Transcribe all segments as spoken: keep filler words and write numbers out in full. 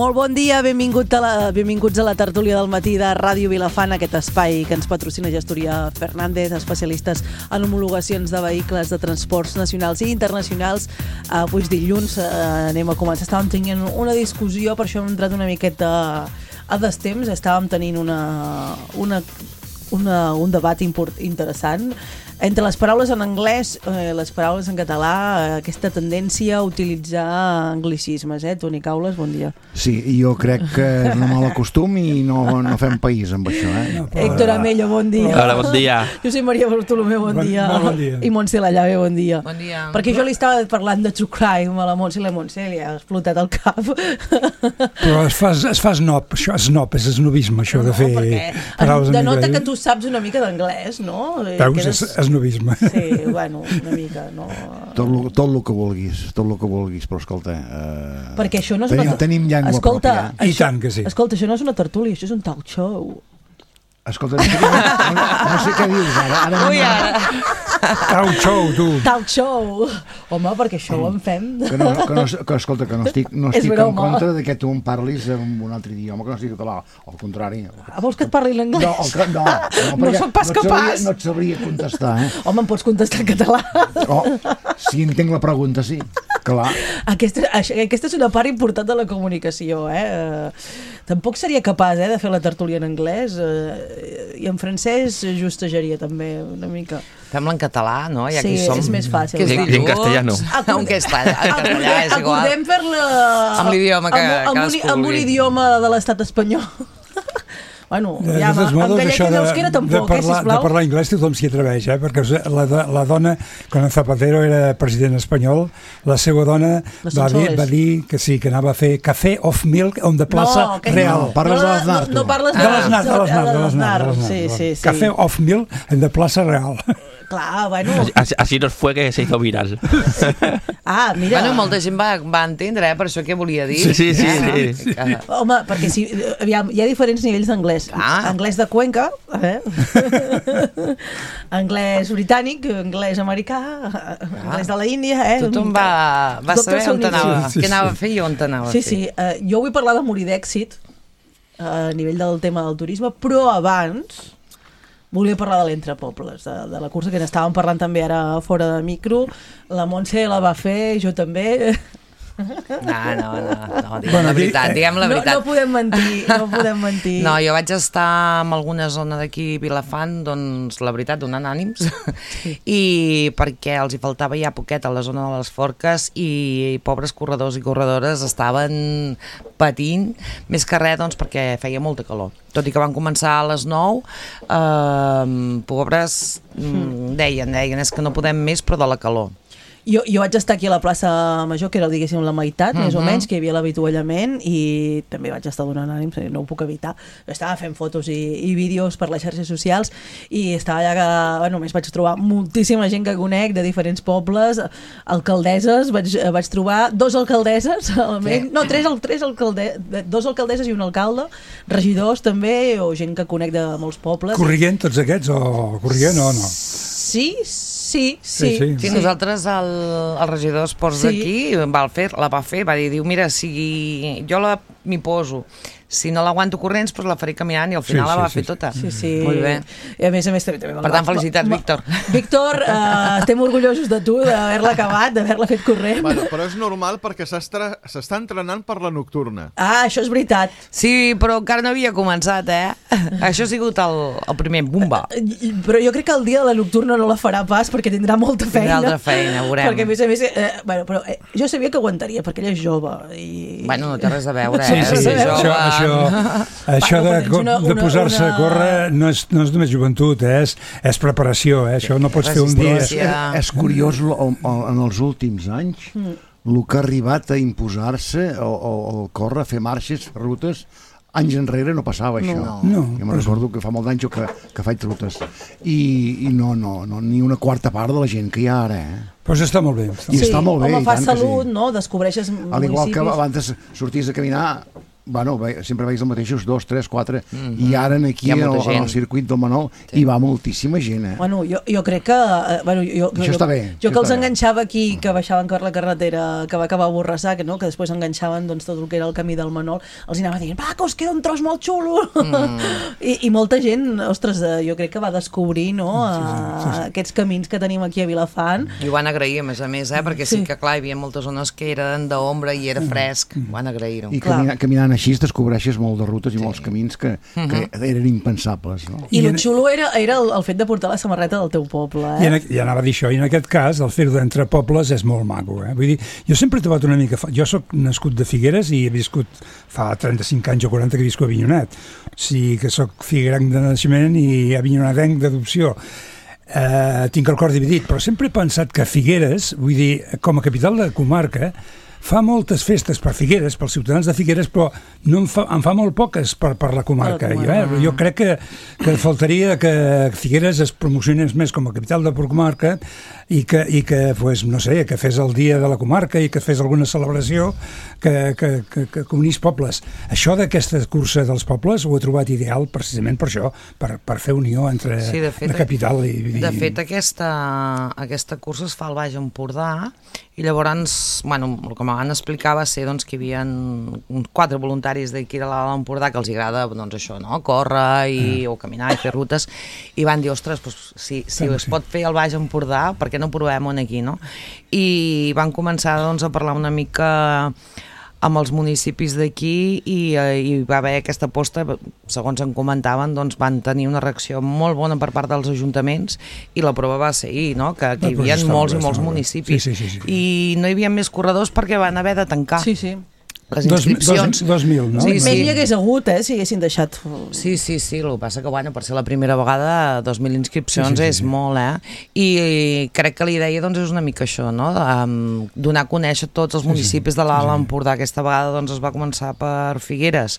Molt bon dia, benvingut a la, benvinguts a la tertúlia del matí de Ràdio Vilafant, aquest espai que ens patrocina Gestoria Fernández, especialistes en homologacions de vehicles de transports nacionals i internacionals. Avui és dilluns, eh, anem a començar. Estàvem tenint una discussió, per això hem entrat una miqueta a destemps, estàvem tenint una, una, una, un debat import, interessant entre les paraules en anglès i eh, les paraules en català, eh, aquesta tendència a utilitzar anglicismes, eh? Toni Caules, bon dia. Sí, jo crec que és un mal costum i no, no fem país amb això, eh? No, però... Héctor Amello, bon dia. Hola, bon dia. Josep Maria Bartolomé, bon, bon dia. Bon, bon dia. I Montse Lallave, bon dia. Bon dia. Perquè jo li estava parlant de True Crime a la Montse i la Montse li ha explotat el cap. Però es fa, es fa snob, això és snob, és esnobisme, això no, de fer paraules en denota anglès. que tu saps una mica d'anglès, no? Veus, Quedes... és esnobisme. Sí, bueno, una mica, no? Tot lo, tot lo que vulguis, tot lo que vulguis, però escolta... Eh, Perquè això no és tenim, una... Tenim llengua escolta, pròpia. Eh? I tant que sí. Escolta, això no és una tertúlia, això és un talk show. Escolta, no, no, no sé què dius ara. ara Ui, ara. Talk show, tu. Talk show. Home, perquè això ho en fem. Que no, que no, que, escolta, que no estic, no estic en broma. contra de que tu em parlis en un altre idioma que no estigui català. Al contrari. Ah, vols que et parli l'anglès? No, el, no, no, no soc pas no capaç. Sabria, no et sabria contestar, eh? Home, em pots contestar en català. Oh, si entenc la pregunta, sí. Clar. Aquesta, aquesta és una part important de la comunicació, eh? Tampoc seria capaç eh, de fer la tertúlia en anglès, eh, i en francès justejaria també una mica. Fem-la en català, no? Ja sí, som... és més fàcil. Que és I en castellano. En castellà, en castellà és igual. Acordem fer-la amb l'idioma que amb, amb, un, amb un idioma de l'estat espanyol. Bueno, de, ja, de en gallec i d'euskera tampoc, de parlar, eh, sisplau. De parlar anglès tothom s'hi atreveix, eh? Perquè la, la dona, quan Zapatero era president espanyol, la seva dona va dir, va dir que sí, que anava a fer café off milk on the plaça no, Real. No, parles no, de l'Aznar, tu. No, no parles de l'Aznar, de l'Aznar, de l'Aznar. Sí, sí, sí. Café off milk en the plaça Real. Clar, bueno... Así, así nos fue que se hizo viral. Ah, mira... Bueno, molta gent va, va entendre, eh, per això què volia dir. Sí, sí, sí. Eh? sí. sí. Home, perquè si, aviam, hi ha diferents nivells d'anglès. Ah. Anglès de Cuenca, eh? Anglès britànic, anglès americà, anglès de la Índia, eh? Tothom va, va saber on anava, Sí, sí, què anava sí. a fer i on anava Sí, a fer. sí. Uh, jo vull parlar de morir d'èxit a nivell del tema del turisme, però abans volia parlar de l'Entrepobles, de, de la cursa que n'estàvem parlant també ara fora de micro. La Montse la va fer, jo també. No, no, no, no diguem Bueno, la veritat, aquí, diguem la No, veritat. no podem mentir, no podem mentir. No, jo vaig estar en alguna zona d'aquí Vilafant, doncs la veritat, donant ànims, sí. I perquè els hi faltava ja poquet a la zona de les Forques i pobres corredors i corredores estaven patint, més que res doncs perquè feia molta calor. Tot i que van començar a les nou, eh, pobres mm. deien, deien, és que no podem més però de la calor. Jo, jo vaig estar aquí a la plaça Major, que era, diguéssim, la meitat, uh-huh. més o menys, que hi havia l'avituallament, i també vaig estar donant ànims, no ho puc evitar. Estava fent fotos i, i vídeos per les xarxes socials, i estava allà que, bueno, només vaig trobar moltíssima gent que conec de diferents pobles, alcaldesses, vaig, vaig trobar dos alcaldesses, almenys, no, tres, tres alcalde, dos alcaldesses i un alcalde, regidors també, o gent que conec de molts pobles. Corrient tots aquests, o corrient o no? Sí, sí, sí. Sí, sí. Sí, nosaltres, el, el regidor d'Esports Sí. d'aquí va fer, la va fer, va dir, diu, mira, si jo la m'hi poso, si no l'aguanto corrents, doncs la faré caminant, i al final Sí, la va sí, fer sí. tota. Sí, sí. Molt bé. I a més a més també... també Per tant, felicitats, Víctor. Víctor, uh, estem orgullosos de tu, d'haver-la acabat, d'haver-la fet corrent. Bueno, però és normal perquè s'estra- s'està entrenant per la nocturna. Ah, això és veritat. Sí, però encara no havia començat, eh? Això ha sigut el, el primer bumba. I- Però jo crec que el dia de la nocturna no la farà pas perquè tindrà molta feina. Tindrà altra feina, veurem. Perquè a més a més... Eh, bueno, però eh, jo sabia que aguantaria perquè ella és jove. I... Bueno, no té res a veure, Sí, eh? sí, Ser això, jove. això, això Bueno, de, tens una- de una- posar-se una- a córrer no és, no és només joventut, eh? és, és preparació, eh? Això no pots fer un dia... Resistència. És, és curiós, lo, o, o, en els últims anys, mm. el que ha arribat a imposar-se o, o, o córrer, fer marxes, fer rutes, anys enrere no passava això. No. No. Jo me'n recordo que fa molt d'anys que, que faig rutes. I, i no, no, no, ni una quarta part de la gent que hi ha ara, eh? Pues està molt bé. Està I molt bé. està molt bé, home, i fa tant que salut, sí. no? Descobreixes Al igual municipis. que abans sorties a caminar bueno, ve, sempre veig els mateixos dos, tres, quatre, Mm-hmm. i ara aquí Hi ha en el, molta en el gent. circuit del Manol Sí. hi va moltíssima gent, eh? Bueno, jo, jo crec que... Eh, bueno, jo, Això jo, està bé, Jo això que els està bé. enganxava aquí, que baixaven per la carretera, que va acabar a Borrassà, que, no, que després enganxaven doncs, tot el que era el camí del Manol, els hi anava dient, va, que us queda un tros molt xulo! Mm. I, I molta gent, ostres, eh, jo crec que va descobrir, no?, sí, sí, sí, sí. aquests camins que tenim aquí a Vilafant. I ho van agrair, a més a més, eh? perquè sí, Sí. que, clar, hi havia moltes zones que eren d'ombra i era fresc. Ho van agrair-ho. I Clar. camina, caminant així es descobreixes molt de rutes i molts camins que, que eren impensables, no? I I el en- xulo era, era el, el fet de portar la samarreta del teu poble, I, eh? en, I anava a dir això, i en aquest cas el fer-ho d'entre pobles és molt maco, eh? Vull dir, jo sempre he trobat una mica... fa- Jo sóc nascut de Figueres i he viscut fa trenta-cinc anys o quaranta que visco a Avinyonet. O sigui que sóc figuerenc de naixement i avinyonetenc d'adopció. Eh, tinc el cor dividit, però sempre he pensat que Figueres, vull dir, com a capital de comarca, fa moltes festes per Figueres, pels ciutadans de Figueres, però no en fa, en fa molt poques per, per la comarca. Per la Jo, comarca. eh, jo crec que, que faltaria que Figueres es promocionés més com a capital de comarca i que, i que pues, no sé, que fes el dia de la comarca i que fes alguna celebració que, que, que, que unís pobles. Això d'aquesta cursa dels pobles ho he trobat ideal precisament per això, per, per fer unió entre Sí, de fet, la capital i... i De fet, aquesta, aquesta cursa es fa al Baix Empordà i llavors, bueno, el que m'han explicat va ser doncs, que hi havia uns quatre voluntaris d'aquí de l'Alt Empordà que els agrada doncs, això, no? Córrer i, o caminar i fer rutes, i van dir, ostres, doncs, si, si Fem-ho, es sí. pot fer al Baix Empordà, per què no provem un aquí, no? I van començar doncs, a parlar una mica amb els municipis d'aquí i, eh, i va haver aquesta aposta, segons en comentaven, doncs van tenir una reacció molt bona per part dels ajuntaments i la prova va ser ahir, no? que, que hi Ah, doncs havia està molts molt bé, i molts està molt bé. municipis. Sí, sí, sí, sí. I no hi havia més corredors perquè van haver de tancar Sí, sí. les Dos, inscripcions. dos, dos mil, no? Sí, Més sí. n'hi hagués hagut, eh, si haguessin deixat... Sí, sí, sí, el que passa que, bueno, per ser la primera vegada, dos mil inscripcions Sí, sí, sí, és sí. molt, eh? I, I crec que la idea, doncs, és una mica això, no? De, um, donar a conèixer tots els municipis de l'Alt Empordà. Aquesta vegada, doncs, es va començar per Figueres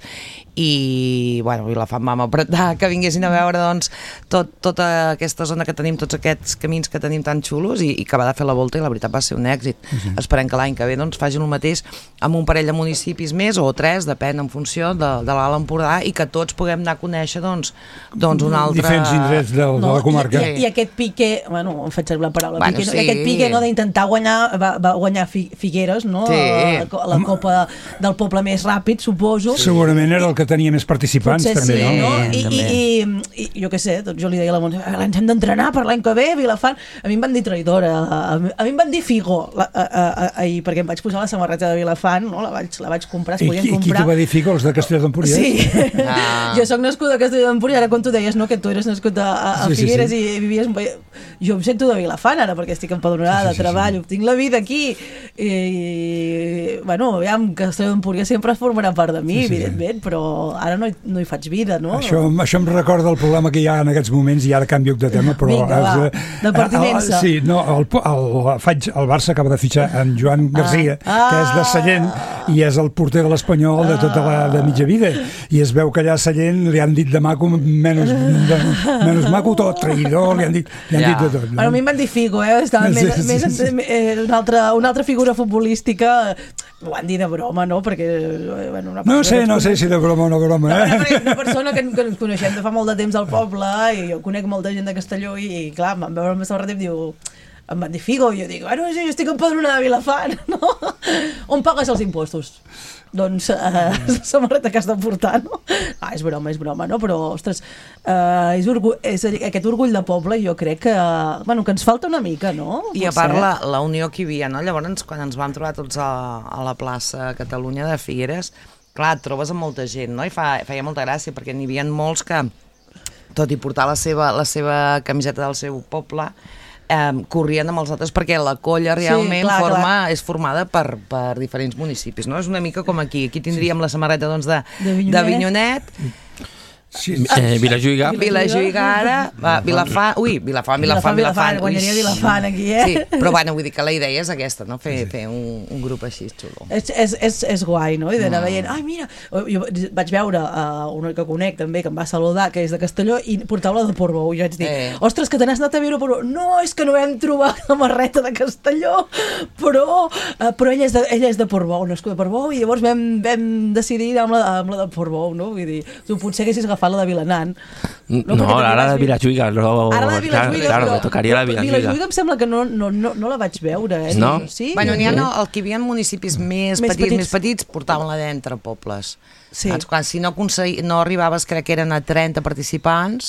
i, bueno, Vilafant vam apretar que vinguessin a veure, doncs, tot, tota aquesta zona que tenim, tots aquests camins que tenim tan xulos i, i que va de fer la volta i la veritat va ser un èxit. Sí. Esperem que l'any que ve, doncs, facin el mateix amb un parell de municipis més o tres, depèn en funció de, de l'Alt Empordà i que tots puguem anar a conèixer, doncs, doncs un altre... Diferents indrets de, de la comarca. I, i, I aquest pique, bueno, em faig servir la paraula, Bueno, pique, no? sí. I aquest pique no, d'intentar guanyar, va, va guanyar Fi- Figueres, no? Sí. La, la Copa del Poble més ràpid, suposo. Segurament era el que tenia més participants, Potser també, sí, no? no? I, també. i, i, i jo què sé, doncs jo li deia a la Montse, "Ah, ens hem d'entrenar per l'any que ve, Vilafant." A mi em van dir traïdora, a mi, a mi em van dir figo la, a, a, a, ahir, perquè em vaig posar la samarreta de Vilafant, no? la, vaig, la vaig comprar, es I, podien qui- i qui comprar. t'ho va dir, Figo, els de Castelló d'Empúries? Sí, Ah. jo sóc nascuda a Castelló d'Empúries, ara quan tu deies no, que tu eres nascut a, a, a Sí, sí, Figueres sí. i vivies... un país- Jo em sento de Vilafant ara, perquè estic empadronada, Sí, sí, sí, treballo, tinc la vida aquí, i, i bueno, aviam, Castelló d'Empúries sempre formarà part de mi, Sí, sí, sí. evidentment, però ara no hi, no hi faig vida, no? Això, això em recorda el problema que hi ha en aquests moments, i ara canvio de tema, però... Vinga, va, és, eh, de pertinença. el- Sí, no, el, el, faig, el Barça acaba de fitxar en Joan Garcia, Ah. que és de Sallent, i és el porter de l'Espanyol de tota la de mitja vida, i es veu que allà a Sallent li han dit de maco menys, de, menys maco tot, traïdor, li han dit, li han Ja. dit de tot. No? Bueno, a mi em van dir Figo, eh? Estava Sí, més, sí, més, sí. eh, una, altra, una altra figura futbolística, ho van dir de broma, no? Perquè, eh, bueno, una No persona sé, que no ens sé coneix- si de broma o no broma, No, no, eh? perquè una persona que, que ens coneixem de fa molt de temps al poble i jo conec molta gent de Castelló i, i clar, em van veure amb la samarreta i em diu, em van dir Figo, i jo dic, bueno, sí, jo estic empadronada a Vilafant, no? On pagues els impostos? Doncs eh, la samarreta que has de portar, no? Ah, és broma, és broma, no? Però, ostres, eh, és, orgu és aquest orgull de poble, jo crec que, bueno, que ens falta una mica, no? I a Potser. part la, la unió que hi havia, no? Llavors, quan ens vam trobar tots a, a la plaça Catalunya de Figueres, clar, et trobes amb molta gent, no? I fa, feia molta gràcia, perquè n'hi havia molts que, tot i portar la seva, la seva camiseta del seu poble, eh, corrien amb els altres perquè la colla realment clar, forma, clar. és formada per, per diferents municipis, no? És una mica com aquí. Aquí tindríem la samarreta doncs, de D'Avinyonet. d'Avinyonet, Sí, Eh, Vilajuïga. Vilajuïga ara, va, Vilafant, ui, Vilafant, Vilafant, Vilafant. Guanyaria Vilafant aquí, eh? Sí, però bueno, vull dir que la idea és aquesta, no? Fer, fer un, un grup així xulo. És, és, és, és guai, no? I d'anar veient, ai, mira, jo vaig veure uh, una que conec també, que em va saludar, que és de Castelló, i portava la de Portbou, i jo vaig dir, Eh. ostres, que te n'has anat a veure Portbou. No, és que no vam trobar la marreta de Castelló, però, uh, però ella, és de, ella és de Portbou, no és de Portbou, i llavors vam, vam decidir anar amb la, amb la de Portbou, no? Vull dir, tu potser haguessis agafat la de Vilanant. No, perquè ara la de tenies- Vilajuïga. No, Ara la de Vilajuïga, claro, claro, però, me tocaria la però Vilajuïga. Vilajuïga em sembla que no, no, no, no la vaig veure, eh? No? Sí? Bueno, n'hi ha no, el que hi havia municipis més, Més petits, petits. més petits portaven-la d'entre pobles. Sí. Saps? Quan si no, aconsegui, no arribaves, crec que eren a trenta participants,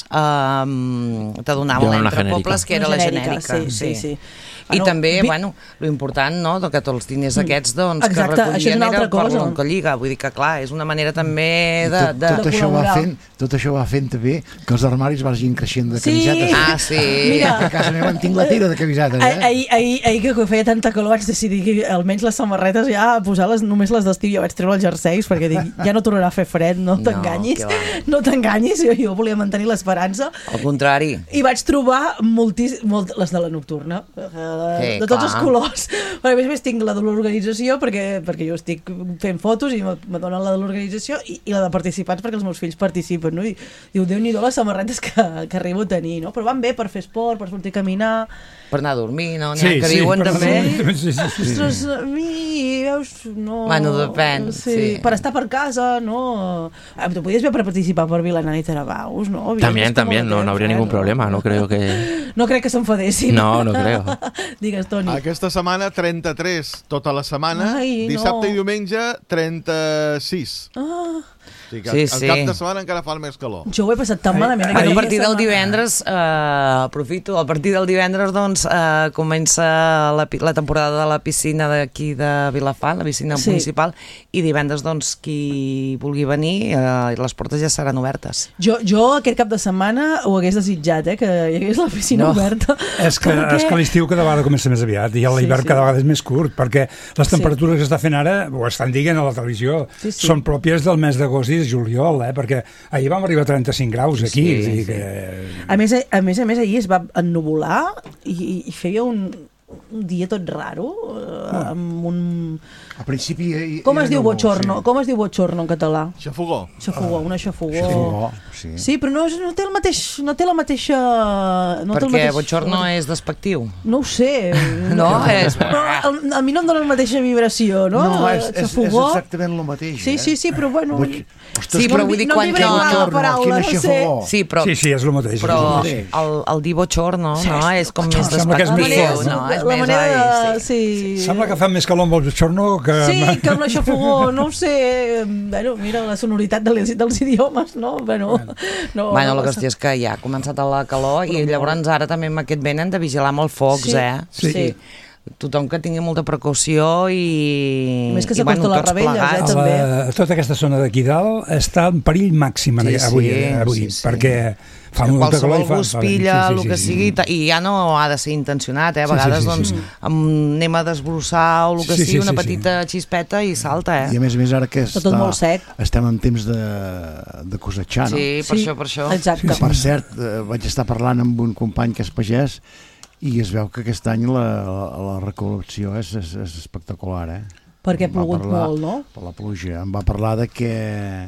um, te donaven Era una l'entre genèrica. pobles, que era Una la genèrica, genèrica. sí, sí, sí. I Bueno, també, vi- bueno, lo important, no?, de que tots els diners aquests, doncs, Exacte, que això és recollien una altra era per cosa. l'Oncolliga. Vull dir que, clar, és una manera també de... tot, de... tot, de això va col·laborar. fent, tot això va fent també que els armaris vagin creixent de Sí. camisetes. Ah, sí. Mira, A casa meva en tinc la tira de camisetes, Ah, eh? ahir, ahir, ahir que feia tanta calor vaig decidir que almenys les samarretes ja posar-les només les d'estiu. Jo vaig treure els jerseis perquè dic, ja no tornarà a fer fred, no No, t'enganyis, que va. no t'enganyis, jo, jo volia mantenir l'esperança. Al contrari. I vaig trobar moltis, molt, les de la nocturna, eh, Sí, de tots clar. els colors. Però a més a més tinc la de l'organització perquè, perquè jo estic fent fotos i me, me donen la de l'organització i, i la de participants perquè els meus fills participen, no? I diu, Déu-n'hi-do les samarretes que, que arribo a tenir, no? Però van bé per fer esport, per sortir a caminar. Per anar a dormir, no? N'hi ha que diuen per també. favor. Sí, sí, sí. Ostres, a mi, veus, no... Bueno, depèn, sí. Per estar per casa, no... Ah, tu podies bé per participar per Vilanant i Tarabaus, no? También, Vienes como también, no, lo no habría tienes, ningún eh, problema, no creo que... No crec que s'enfadessin. No, no creo. Digues, Toni. Aquesta setmana trenta-tres tota la setmana, Ai, dissabte no. i diumenge trenta-sis. Ah, O sigui que Sí, el sí. cap de setmana encara fa més calor. jo ho he passat tan malament. Bueno, a aquella partir del setmana. divendres, eh, aprofito, a partir del divendres doncs, eh, comença la, pi- la temporada de la piscina d'aquí de Vilafant, la piscina Sí. municipal, i divendres doncs, qui vulgui venir, eh, les portes ja seran obertes. Jo, jo aquest cap de setmana ho hagués desitjat, eh, que hi hagués la piscina No. oberta. És que, perquè- és que l'estiu cada vegada comença més aviat i l'hivern Sí, sí. cada vegada és més curt, perquè les Sí. temperatures que està fent ara, ho estan dient a la televisió, Sí, sí. són pròpies del mes d'agost i de juliol, eh? Perquè ahir vam arribar a trenta-cinc graus aquí. Sí, vull dir sí. que... A més, a més a més, ahir es va ennuvolar i, i feia un, un dia tot raro, eh, amb un... A principi... eh, Com era es diu nou, bochorno? sí. Com es diu bochorno en català? Xafogó. Xafogó, una xafogó. Xafogó, sí. Sí, però no, és- no té el mateix... No té la mateixa... No té el Perquè mateix, Bochorno és despectiu. No ho sé. No, és- Però a, a mi no em dona la mateixa vibració, no? No, és, és, és Xafogó. exactament el mateix. Sí, eh? sí, sí, però bueno... Boig- Ostres, Sí, no però em vull vi- dir, no quan em vibra no- igual la Bochorno, paraula, quina no sé. xafogó. Sí, però, Sí, sí, és el mateix. però és el mateix. el, el dir Bochorno, no? És com més Sembla que és més despectiu, fort. no? És la més... manera ai, de... sí. Sí. Sembla que fa més calor amb el bochorno que... Sí, que amb la xafogó, no ho sé, bueno, mira, la sonoritat dels, dels idiomes, no? Bueno, no, Bueno, no la qüestió és que ja ha començat la calor i llavors ara també amb aquest vent hem de vigilar amb els focs, Sí, eh? sí. sí. Tothom que tingui molta precaució i... Més que i, s'acosta les tots rebelles, eh, plegats. també. La, tota aquesta zona d'aquí dalt està en perill màxim Sí, avui, sí, avui sí, sí. perquè fa molta calor Qualsevol i fa... bus fa- pilla, sí, el sí, que sí, sigui, ta- i ja no ha de ser intencionat, eh? A Sí, sí, vegades, sí, sí, doncs, sí. em- anem a desbrossar o el que Sí, sí, sigui, una sí, sí. petita xispeta i salta, I eh? a més a més ara que Està està, tot molt sec. estem en temps de, de cosechar, no? Sí, per Sí, això, per això. Exacte. Que, per cert, eh, vaig estar parlant amb un company que és pagès i es veu que aquest any la, la, la recol·lecció és, és, és espectacular, eh? Perquè ha Em va plogut parlar- molt, no? Per la pluja. Em va parlar de que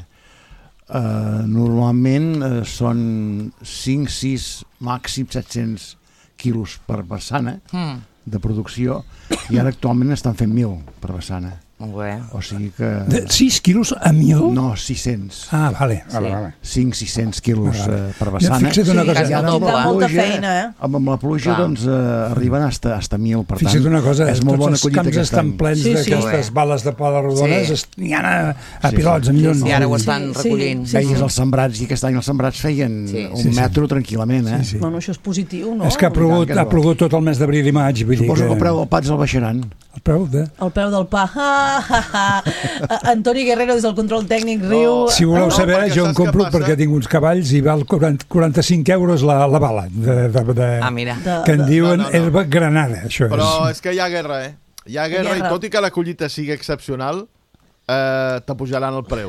eh, normalment eh, són cinc, sis, màxim set-cents quilos per vessana Mm, de producció i ara actualment estan fent mil per vessana. molt bé. O sigui que... De sis quilos a mil? No, sis-cents. Ah, vale, vale, Sí. vale. cinc sis-cents quilos Vale. eh, per Ja, vessana. fixa't una Sí, cosa, quasi el ara amb doble. la Dà molta pluja- feina, eh? Amb, amb la pluja, Clar. doncs, eh, arriben hasta, hasta mil, per tant. Fixa't una cosa, és molt bona tots els collita camps aquest estan any. plens Sí, sí. d'aquestes bales de pala rodones, Sí. est- n'hi ha a, a Sí, pilots, sí. a milions. I ara ho Sí, estan Sí, recollint. sí. Veies els sembrats i aquest any els sembrats feien Sí. un Sí, sí. metro tranquil·lament, eh? Sí, sí. Bueno, això és positiu, no? És que ha plogut, I tant que ha no. plogut tot el mes d'abril i maig. Vull dir Suposo que que el preu del pats el baixaran. El preu de... El peu del pa. Ah, ah, ah. Antoni Guerrero, des del control tècnic, riu. Si voleu No, saber, perquè jo en saps què compro passa? perquè tinc uns cavalls i val quaranta, quaranta-cinc euros la, la bala de, de, de, Ah, mira. De- que en de- diuen No, no, no. herba granada, això Però és. és que hi ha guerra, eh? Hi ha guerra, Guerra. i tot i que la collita sigui excepcional, eh, te pujaran el preu.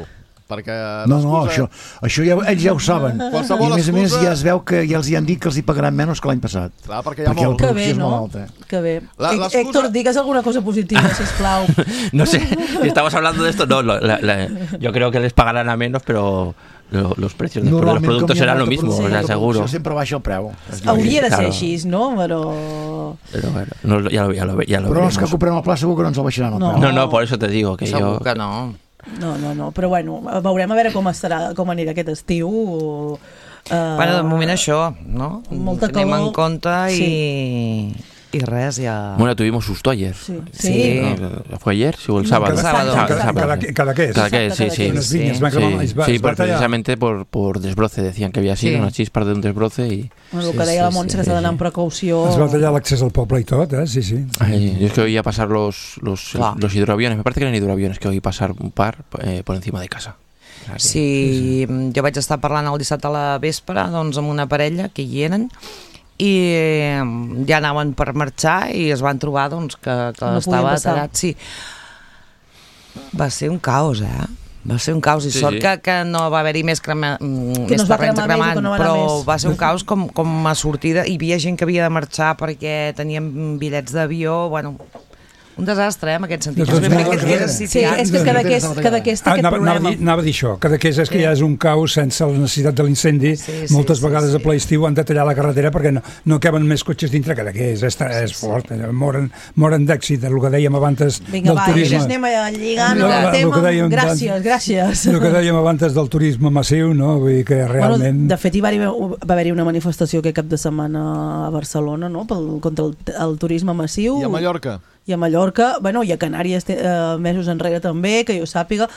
perquè No, no, això, això ja, ells ja ho saben. Qualsevol I a més a més excusa- ja es veu que ja els hi han dit que els hi pagaran menys que l'any passat. Clar, perquè hi ha Perquè el molt. Que producció bé, és no? molt alta. Que bé. La- Hé- l'excusa- Héctor, digues alguna cosa positiva, sisplau. No sé, si estamos hablando de esto, no, la- la- la- yo creo que les pagarán a menos, pero lo- los precios después de los Normalment, productos com hi ha serán lo molta mismo, o producció, sea, seguro. Això sempre baixa el preu. Hauria de ser Claro. així, no? Però... Pero bueno, no, ya lo, ya lo, ya lo Però els que veremos. comprem el pla segur que no ens el baixaran el No. preu. No, no, por eso te digo que Segur yo... que no. No, no, no, però bueno, veurem a veure com estarà, com anirà aquest estiu. Uh, Bueno, de moment això, no? Molta Tenim calor. en compte i, Sí. i res, ja... Bueno, tuvimos susto ayer. Sí. Sí. Sí. No, ¿Fue ayer? Sí, o el sábado. el sábado. Sábado, Cada- sábado, Cada, sí. cada què és? Cada que, sí, Cada sí. que. Les Sí. vinyes van Sí, cremar, es va, sí, es va por- tallar. precisamente por, por desbroce decían que había sido Sí. una chispa de un desbroce y... Bueno, el Sí, que deia sí, la Montse, sí, que s'ha d'anar sí. amb precaució. Es va tallar l'accés al poble i tot, eh? Sí, sí. Ay, yo es que oía pasar los, los, Clar. los hidroaviones, me parece que eran hidroaviones, que oí pasar un par eh, por encima de casa. O sea que- Sí, jo vaig estar parlant el dissabte a la vespre doncs, amb una parella que hi eren i eh, ja anaven per marxar i es van trobar doncs, que, que No podien estava passar. tallat. Sí. Va ser un caos, eh? Va ser un caos i Sí, sort sí. que, que no va haver-hi més, crema, mm, Que més no es va terrenys cremar més o cremant, que no va anar però més. va ser un caos com, com a sortida. Hi havia gent que havia de marxar perquè tenien bitllets d'avió, bueno, un desastre, eh, en aquest sentit. De tots Jo crec modos, que eh, era Sí, sitiat. és que cada que és, cada que és té Ah, aquest anava, anava, a problema. dir, anava a dir això, cada que és, és que Sí. ja és un caos sense la necessitat de l'incendi. Sí, sí, Moltes sí, vegades sí. a ple estiu han de tallar la carretera perquè no, no caben més cotxes dintre, cada que és, és, és fort, eh, moren, moren d'èxit, el que dèiem abans Vinga, del va, turisme. ja anem a lligant No, el el tema. que dèiem Gràcies, abans- gràcies. El que dèiem abans del turisme massiu, no? Vull dir que realment... Bueno, de fet, hi va haver, va haver-hi una manifestació aquest cap de setmana a Barcelona, no?, pel, contra el, el turisme massiu. I a Mallorca? I a Mallorca, bueno, i a Canàries eh, mesos enrere també, que jo sàpiga.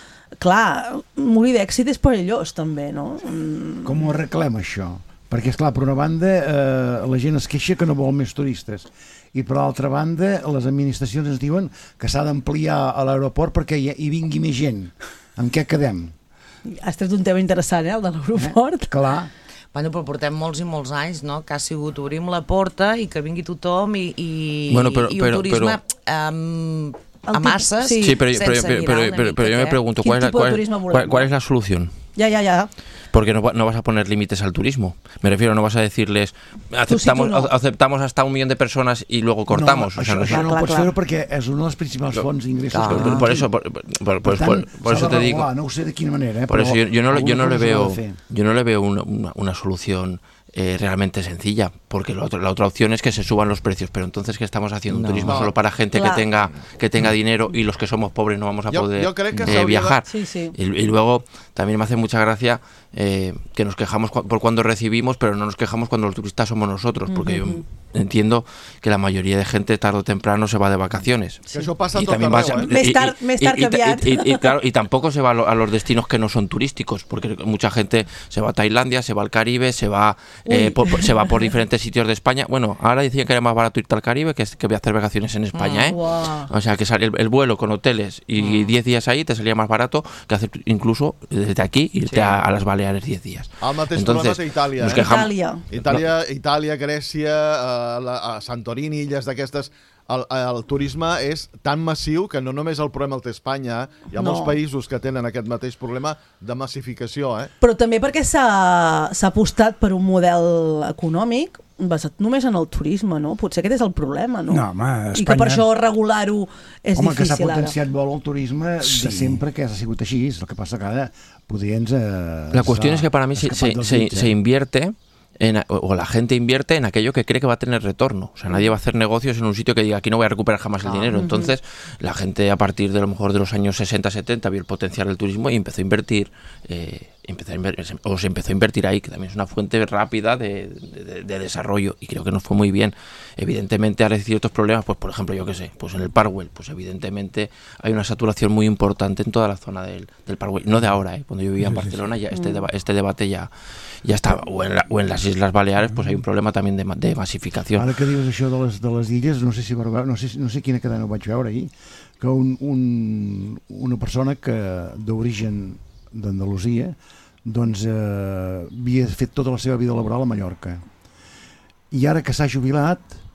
Clar, morir d'èxit és perillós també, no? Mm, Com ho arreglem això? Perquè, esclar, per una banda, eh, la gent es queixa que no vol més turistes. I per l'altra banda, les administracions ens diuen que s'ha d'ampliar a l'aeroport perquè hi, hi vingui més gent. En què quedem? Has tret un tema interessant, eh, el de l'aeroport. Eh? Clar. Bueno, però portem molts i molts anys, no?, que ha sigut obrim la porta i que vingui tothom i, i, Bueno, però- i un però- turisme però- um, El a tip- masses, sí. Sí, pero, pero, sense pero, mirar pero, una pero- pero yo me miqueta. pregunto, ¿Qué ¿cuál es, la, tipo de cuál, turismo cuál- volvemos? cuál es la solución? Ja, ja, ja. Porque no, va- no vas a poner límites al turismo. Me refiero, no vas a decirles Tú sí, aceptamos, tú no. aceptamos hasta un millón de personas y luego cortamos. No, o sea, això, no això sé. no Clar, pots clar. fer-ho perquè és una de les principals fonts d'ingressos. Clar. que por, tenim por aquí. eso, por, por- por- Per pues, tant, por- por s'ha eso de te digo. regular, no ho sé de quina manera, eh, Por però eso yo, yo no, le- yo no alguna le cosa s'ha veo, de fer. yo no le veo una, una, una solución eh, realmente sencilla, porque la otra, la otra opción es que se suban los precios, pero entonces que estamos haciendo No. un turismo No. solo para gente Clar. que tenga que tenga dinero y los que somos pobres no vamos a Yo- poder yo creo que eh, se habría- viajar. Sí, sí. Y, y luego también me hace mucha gracia eh, que nos quejamos cu- por cuando recibimos, pero no nos quejamos cuando los turistas somos nosotros, porque yo entiendo que la mayoría de gente tarde o temprano se va de vacaciones. Que això passa a Y tot también arreu, vas- eh? Més y- tard- y- més y- tard y- que aviat. y- y- y claro, y tampoco se va a, lo- a los destinos que no son turísticos, porque mucha gente se va a Tailandia, se va al Caribe, se va eh, por, por- se va por diferentes sitios de España. Bueno, ahora decían que era más barato irte al Caribe que, que voy a hacer vacaciones en España, ¿eh? Guau. O sea, que sale el, el vuelo con hoteles y diez días ahí te salía más barato que hacer incluso desde aquí irte Sí. a, a las Baleares diez días. El mateix Entonces, problema té Itàlia. nos Eh? quejamos- Itàlia. Itàlia, Itàlia, Grècia, a, la, a Santorini, illes d'aquestes, el, el turisme és tan massiu que no només el problema el té Espanya, eh? Hi ha No. molts països que tenen aquest mateix problema de massificació, eh? Però també perquè s'ha s'ha apostat per un model econòmic basat només en el turisme, no? Potser aquest és el problema, no? No, home, I que per Espanya- això regular-ho és Home, que s'ha difícil ara. potenciat molt el turisme Sí. de sempre que ha sigut així. El que passa que ara poder ens... Eh, La cuestión s'ha es que para mí se, escapat se, dels se- dits, eh? se invierte en, o o la gente invierte en aquello que cree que va a tener retorno. O sea, nadie va a hacer negocios en un sitio que diga aquí no voy a recuperar jamás el dinero. Entonces, la gente a partir de lo mejor de los años sesenta, setenta vio el potencial del turismo y empezó a invertir, eh, empezó a inver- o se empezó a invertir ahí, que también es una fuente rápida de, de- de desarrollo y creo que nos fue muy bien. Evidentemente, ahora hay ciertos problemas, pues por ejemplo, yo qué sé, pues en el Parkwell, pues evidentemente hay una saturación muy importante en toda la zona del, del Parkwell. No de ahora, ¿eh? Cuando yo vivía en Barcelona, ya este, deba- este debate ya, ya estaba. O en, la- o en las Islas Baleares, pues hay un problema también de, ma- de masificación. Ara que dius això de les, de les illes, no sé si vareu veure- no sé, no sé quina cadena ho vaig veure ahir, que un, un, una persona que d'origen d'Andalusia doncs eh, havia fet tota la seva vida laboral a Mallorca i ara que s'ha jubilat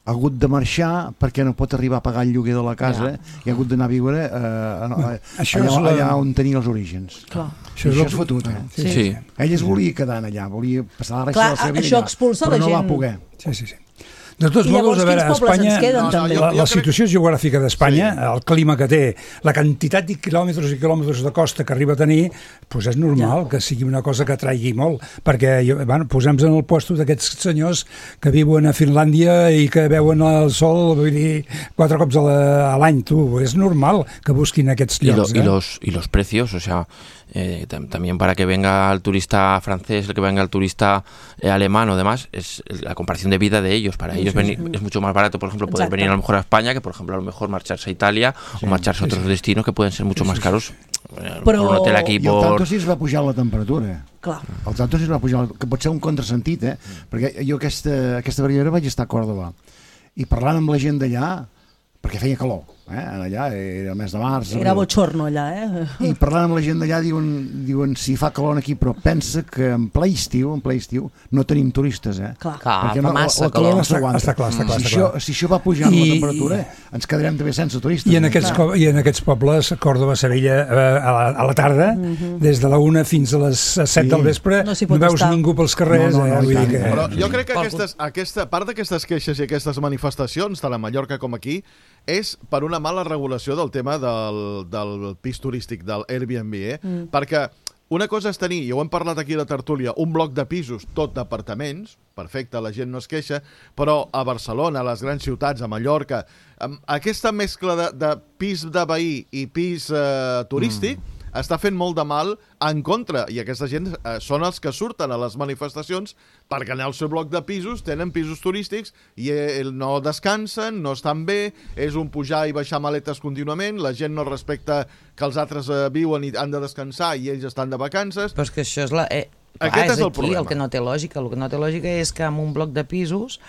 ha hagut de marxar perquè no pot arribar a pagar el lloguer de la casa ja. i ha hagut d'anar a viure eh, allà, la... allà on tenia els orígens. Clar. Això, això és fotut, eh? Sí. sí. Ell es volia quedar allà, volia passar la resta Clar, de la seva vida això allà, expulsa però la no gent. va poder. Sí, sí, sí. De tots I modos, llavors, a veure, quins a pobles Espanya, ens queden, no, no, també? jo- la, la crec- situació geogràfica d'Espanya, Sí. el clima que té, la quantitat de quilòmetres i quilòmetres de costa que arriba a tenir, doncs és normal ja. que sigui una cosa que atraigui molt, perquè bueno, posem-nos en el puesto d'aquests senyors que viuen a Finlàndia i que veuen el sol, vull dir, quatre cops a l'any, tu, és normal que busquin aquests Y, lo- llocs. y eh? los, y los precios, o sea, eh, tam- también para que venga el turista francés, el que venga el turista eh, alemán o demás, es la comparación de vida de ellos. Para ellos venir, es mucho más barato, por ejemplo, poder Exacto. venir a lo mejor a España que, por ejemplo, a lo mejor marcharse a Italia o marcharse a otros destinos que pueden ser mucho más caros. Eh, Però- por un hotel aquí I el por... tanto si es va pujar la temperatura. Clar. El tanto si es va pujar, que pot ser un contrasentit, eh? Perquè jo aquesta, aquesta primavera vaig estar a Còrdova i parlant amb la gent d'allà, perquè feia calor, eh? Allà era el mes de març. Era abril. bochorno allà, eh? I parlant amb la gent d'allà diuen, diuen si fa calor aquí, però pensa que en ple estiu, en ple estiu, no tenim turistes, eh? Clar. Clar, Perquè fa no, massa la calor calor. no s'aguanta. Està clar, està clar, Si, està això, clar. si això va pujant I- la temperatura, ens quedarem també sense turistes. I en, eh? aquests, co- I en aquests pobles, Còrdova, Sevilla, eh, a, la, a la tarda, mm-hmm. des de la una fins a les set Sí. del vespre, No s'hi no, pot veus estar. ningú pels carrers. No, no, no, eh? i Vull tant. dir que... Però jo crec que Pel- aquestes, aquesta, part d'aquestes queixes i aquestes manifestacions, tant a Mallorca com aquí, és per una mala regulació del tema del, del pis turístic, del Airbnb, eh? Mm. Perquè una cosa és tenir, i ho hem parlat aquí a la tertúlia, un bloc de pisos, tot d'apartaments, perfecte, la gent no es queixa, però a Barcelona, a les grans ciutats, a Mallorca, amb aquesta mescla de, de pis de veí i pis eh, turístic, mm. està fent molt de mal en contra, i aquesta gent eh, són els que surten a les manifestacions perquè en el seu bloc de pisos tenen pisos turístics i eh, no descansen, no estan bé, és un pujar i baixar maletes contínuament, la gent no respecta que els altres eh, viuen i han de descansar i ells estan de vacances. Però és que això és la... Eh, clar, Aquest és el aquí problema. el que no té lògica. El que no té lògica és que en un bloc de pisos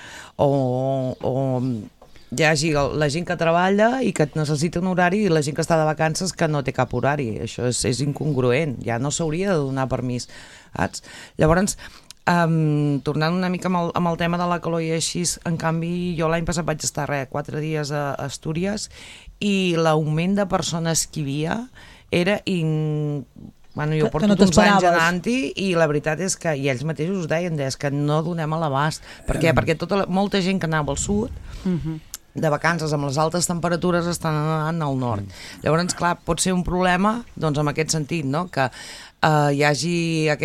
o, o hi hagi la gent que treballa i que necessita un horari i la gent que està de vacances que no té cap horari. Això és, és incongruent. Ja no s'hauria de donar permís. Saps? Llavors, um, tornant una mica amb el, amb el tema de la calor i així, en canvi, jo l'any passat vaig estar res, quatre dies a Astúries i l'augment de persones que hi havia era in... Bueno, jo Que- porto que no uns anys t'esperaves. anant-hi i la veritat és que, i ells mateixos us deien, és que no donem a l'abast. Per què? Perquè tota la, molta gent que anava al sud, de vacances amb les altes temperatures, estan anant al nord. Llavors, clar, pot ser un problema doncs, en aquest sentit, no? Que eh, hi hagi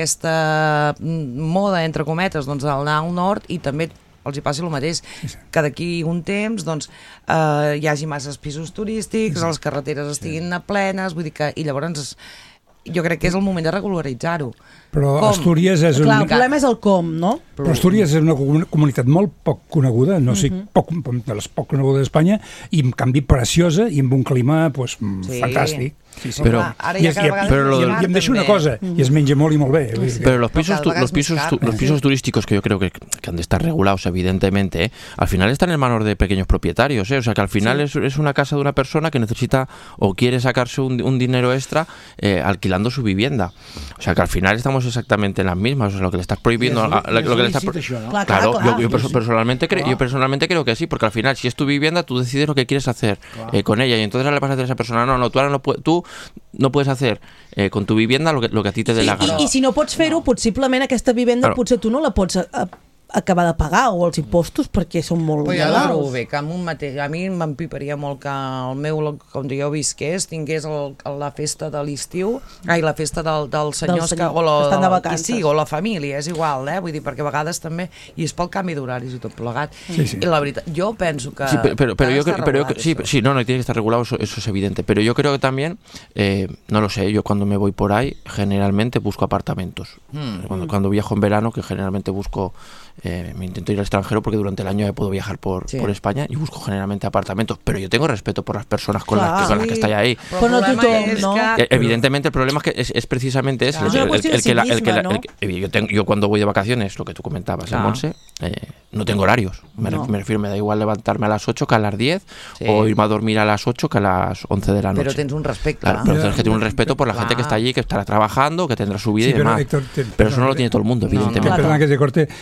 aquesta moda, entre cometes, doncs, d'anar al nord i també els hi passi el mateix, que d'aquí un temps doncs, eh, hi hagi masses pisos turístics, les carreteres estiguin plenes, vull dir que, i llavors jo crec que és el moment de regularitzar-ho. Però Com? Astúries és Clar, un... el problema és el com, no? Però Astúries és una comu- comunitat molt poc coneguda, no sé, poc, de les poc conegudes d'Espanya, i en canvi preciosa i amb un clima pues, Sí. fantàstic. Sí, sí. Però- clar, ara I, ja és, cada i, vegada però lo i, del- i em deixo una també. cosa, i es menja molt i molt bé. vull dir que- Pero los Pero pisos, cada tu- vez los es más pisos, caro. tu- los pisos turísticos que yo creo que, que han de estar regulados, evidentemente, ¿eh? Al final están en manos de pequeños propietarios, ¿eh? O sea que al final es, es una casa de una persona que necesita o quiere sacarse un, un dinero extra eh, alquilando su vivienda. O sea que al final estamos exactamente en las mismas. O sea, lo que le estás prohibiendo, I és- a- lo, és lo que le estás lícit, pro- això, no? Clar, Claro, clar, yo, clar. yo perso- Sí, sí. personalmente creo, Clar. yo personalmente creo que sí, porque al final si es tu vivienda tú decides lo que quieres hacer eh, con ella y entonces ahora le vas a decir a esa persona no, no, tú ahora no puedes, tú no puedes hacer eh, con tu vivienda lo que, lo que a ti te dé la gana. I, I si no pots fer-ho, possiblement aquesta vivenda Claro. potser tu no la pots a, a, acabar de pagar o els impostos perquè són molt Però ja molt la trobo alts. bé, que amb un mateix... A mi m'empiparia molt que el meu, on jo visqués, tingués el, la festa de l'estiu, ai, la festa del, dels senyors senyor, que, o la, que estan de del- vacances. Sí, o la família, és igual, eh? Vull dir, perquè a vegades també... I és pel canvi d'horaris i tot plegat. Sí, sí. I la veritat, jo penso que... Sí, pero, pero, pero que ha yo, d'estar cre- pero yo regulat, cre- sí, això. sí, no, no tiene que estar regulado, eso, eso es evidente. Pero yo creo que también, eh, no lo sé, yo cuando me voy por ahí, generalmente busco apartamentos. Hmm. Cuando, cuando viajo en verano, que generalmente busco, eh, me intento ir al extranjero porque durante el año ya puedo viajar por, Sí. por España y busco generalmente apartamentos. Pero yo tengo respeto por las personas con, Claro. las, que, con las que Sí. estáis ahí. Però Però no el problema tothom, és no? que- Eh, Evidentemente el problema es que es, es precisamente ese. Claro. Es una cuestión de que la- el que la- civismo, el que- eh, yo, tengo- yo cuando voy de vacaciones, lo que tú comentabas, Claro. en Monse, eh, no tengo horarios. Me, No. ref- me refiero, me da igual levantarme a las ocho que a las diez Sí. o irme a dormir a las ocho que a las once de la noche. Però tens un respecte. Claro, pero Mira, tienes que tener un respeto por la gente que está allí, que estará trabajando, que tendrá su vida Sí, y pero, demás. Héctor, te- pero eso no lo tiene todo el mundo, No, no. evidentemente. Claro. Perdona que te corte. Jo,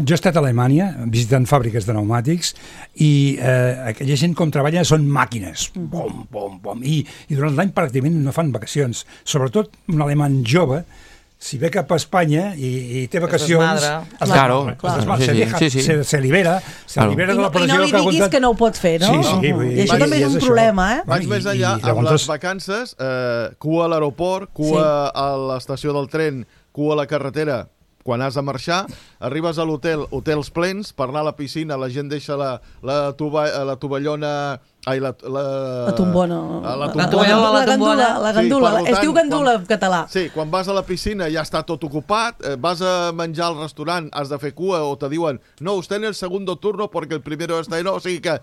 jo he estat a Alemanya visitant fàbriques de pneumàtics i eh, aquella gent com treballa són màquines, bom, bom, bom, i, i durant l'any pràcticament no fan vacacions. Sobretot un alemany jove, si ve cap a Espanya i, i té vacacions... Es claro, es claro, desmadra, sí, se, deja, sí, sí. se, se libera, se Claro. libera I de no, la I pressió no li que ha diguis aguantat. que no ho pot fer, no? Sí, sí, vull dir, I això i- també i és és un això. problema, eh? Vaig I- més i- enllà, i amb llavors- les vacances, eh, cua a l'aeroport, cua Sí. a l'estació del tren, cua a la carretera, quan has de marxar, arribes a l'hotel, hotels plens, per anar a la piscina, la gent deixa la, la, tuba, la tovallona... Ai, la, la, La tombona. La, la La tombona. tovallola, La gandula, la Sí, gandula. per lo Es tant, diu gandula en català. Sí, quan vas a la piscina ja està tot ocupat, eh, vas a menjar al restaurant, has de fer cua o te diuen no, usted en el segundo turno porque el primero está lleno. O sigui que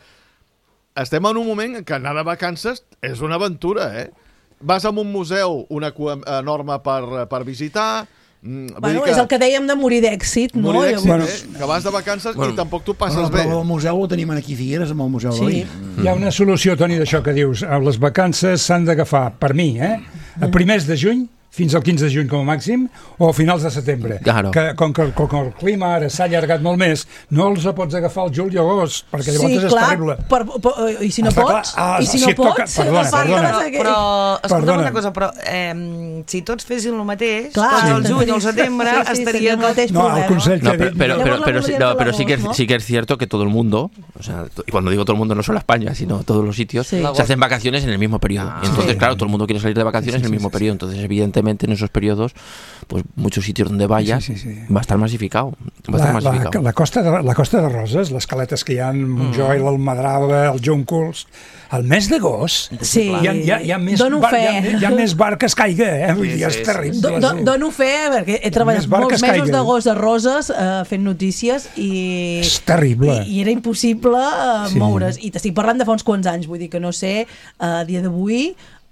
estem en un moment en què anar de vacances és una aventura, eh? Vas a un museu, una cua enorme per, per visitar... Mm, vull Bueno, dir és el que dèiem de morir d'èxit, no? morir d'èxit, Bueno. eh? Que vas de vacances Bueno. i tampoc t'ho passes Bueno, bé. però el museu ho tenim aquí a Figueres, amb el Museu Sí. d'Oi. Hi ha una solució, Toni, d'això que dius. A les vacances s'han d'agafar, per mi, eh? a primers de juny, fins al quinze de juny com a màxim, o a finals de setembre. Claro. Que, com, que, com que el clima ara s'ha allargat molt més, no els pots agafar al juny i agost, perquè llavors Sí, és clar, terrible. per, per, i si no Està clar. pots? Ah, I si si no et toca- pots? perdona, no perdona. no sé què. Però, escolta'm Perdona. una cosa, però eh, si tots fessin el mateix, Clar, tots al sí. juny o al setembre, Sí, sí, estaria seria el tot... mateix No, el problema. consell No, que pero, he dit- pero, Llavors pero, la pero, sí, glorieta no, pero de sí, que, l'agost, ¿no? sí que es cierto que todo el mundo, o sea, t- y cuando digo todo el mundo no solo España, sino todos los sitios, Sí. se hacen vacaciones en el mismo periodo. Ah, y entonces, sí. claro, todo el mundo quiere salir de vacaciones en el mismo periodo. Entonces, evidentemente, en esos periodos, pues muchos sitios donde vayas Sí, sí, sí. va a estar masificado. Va a estar La, masificado. la, la, costa de, la costa de Roses, les caletes que hi ha, Montjoy, l'Almadrava, el Jonculs, al mes d'agost Sí. hi, ha, hi, ha, hi, ha més Dono bar, hi, fe. ha, hi ha més bar que es caiga, eh? Vull Sí, dir, és sí, sí. terrible. Do, do, sí. dono fe, perquè he treballat Més bar que molts es mesos caiga. d'agost a Roses eh, fent notícies i, És terrible. i, i era impossible eh, Sí. moure's. I t'estic parlant de fa uns quants anys, vull dir que no sé a dia d'avui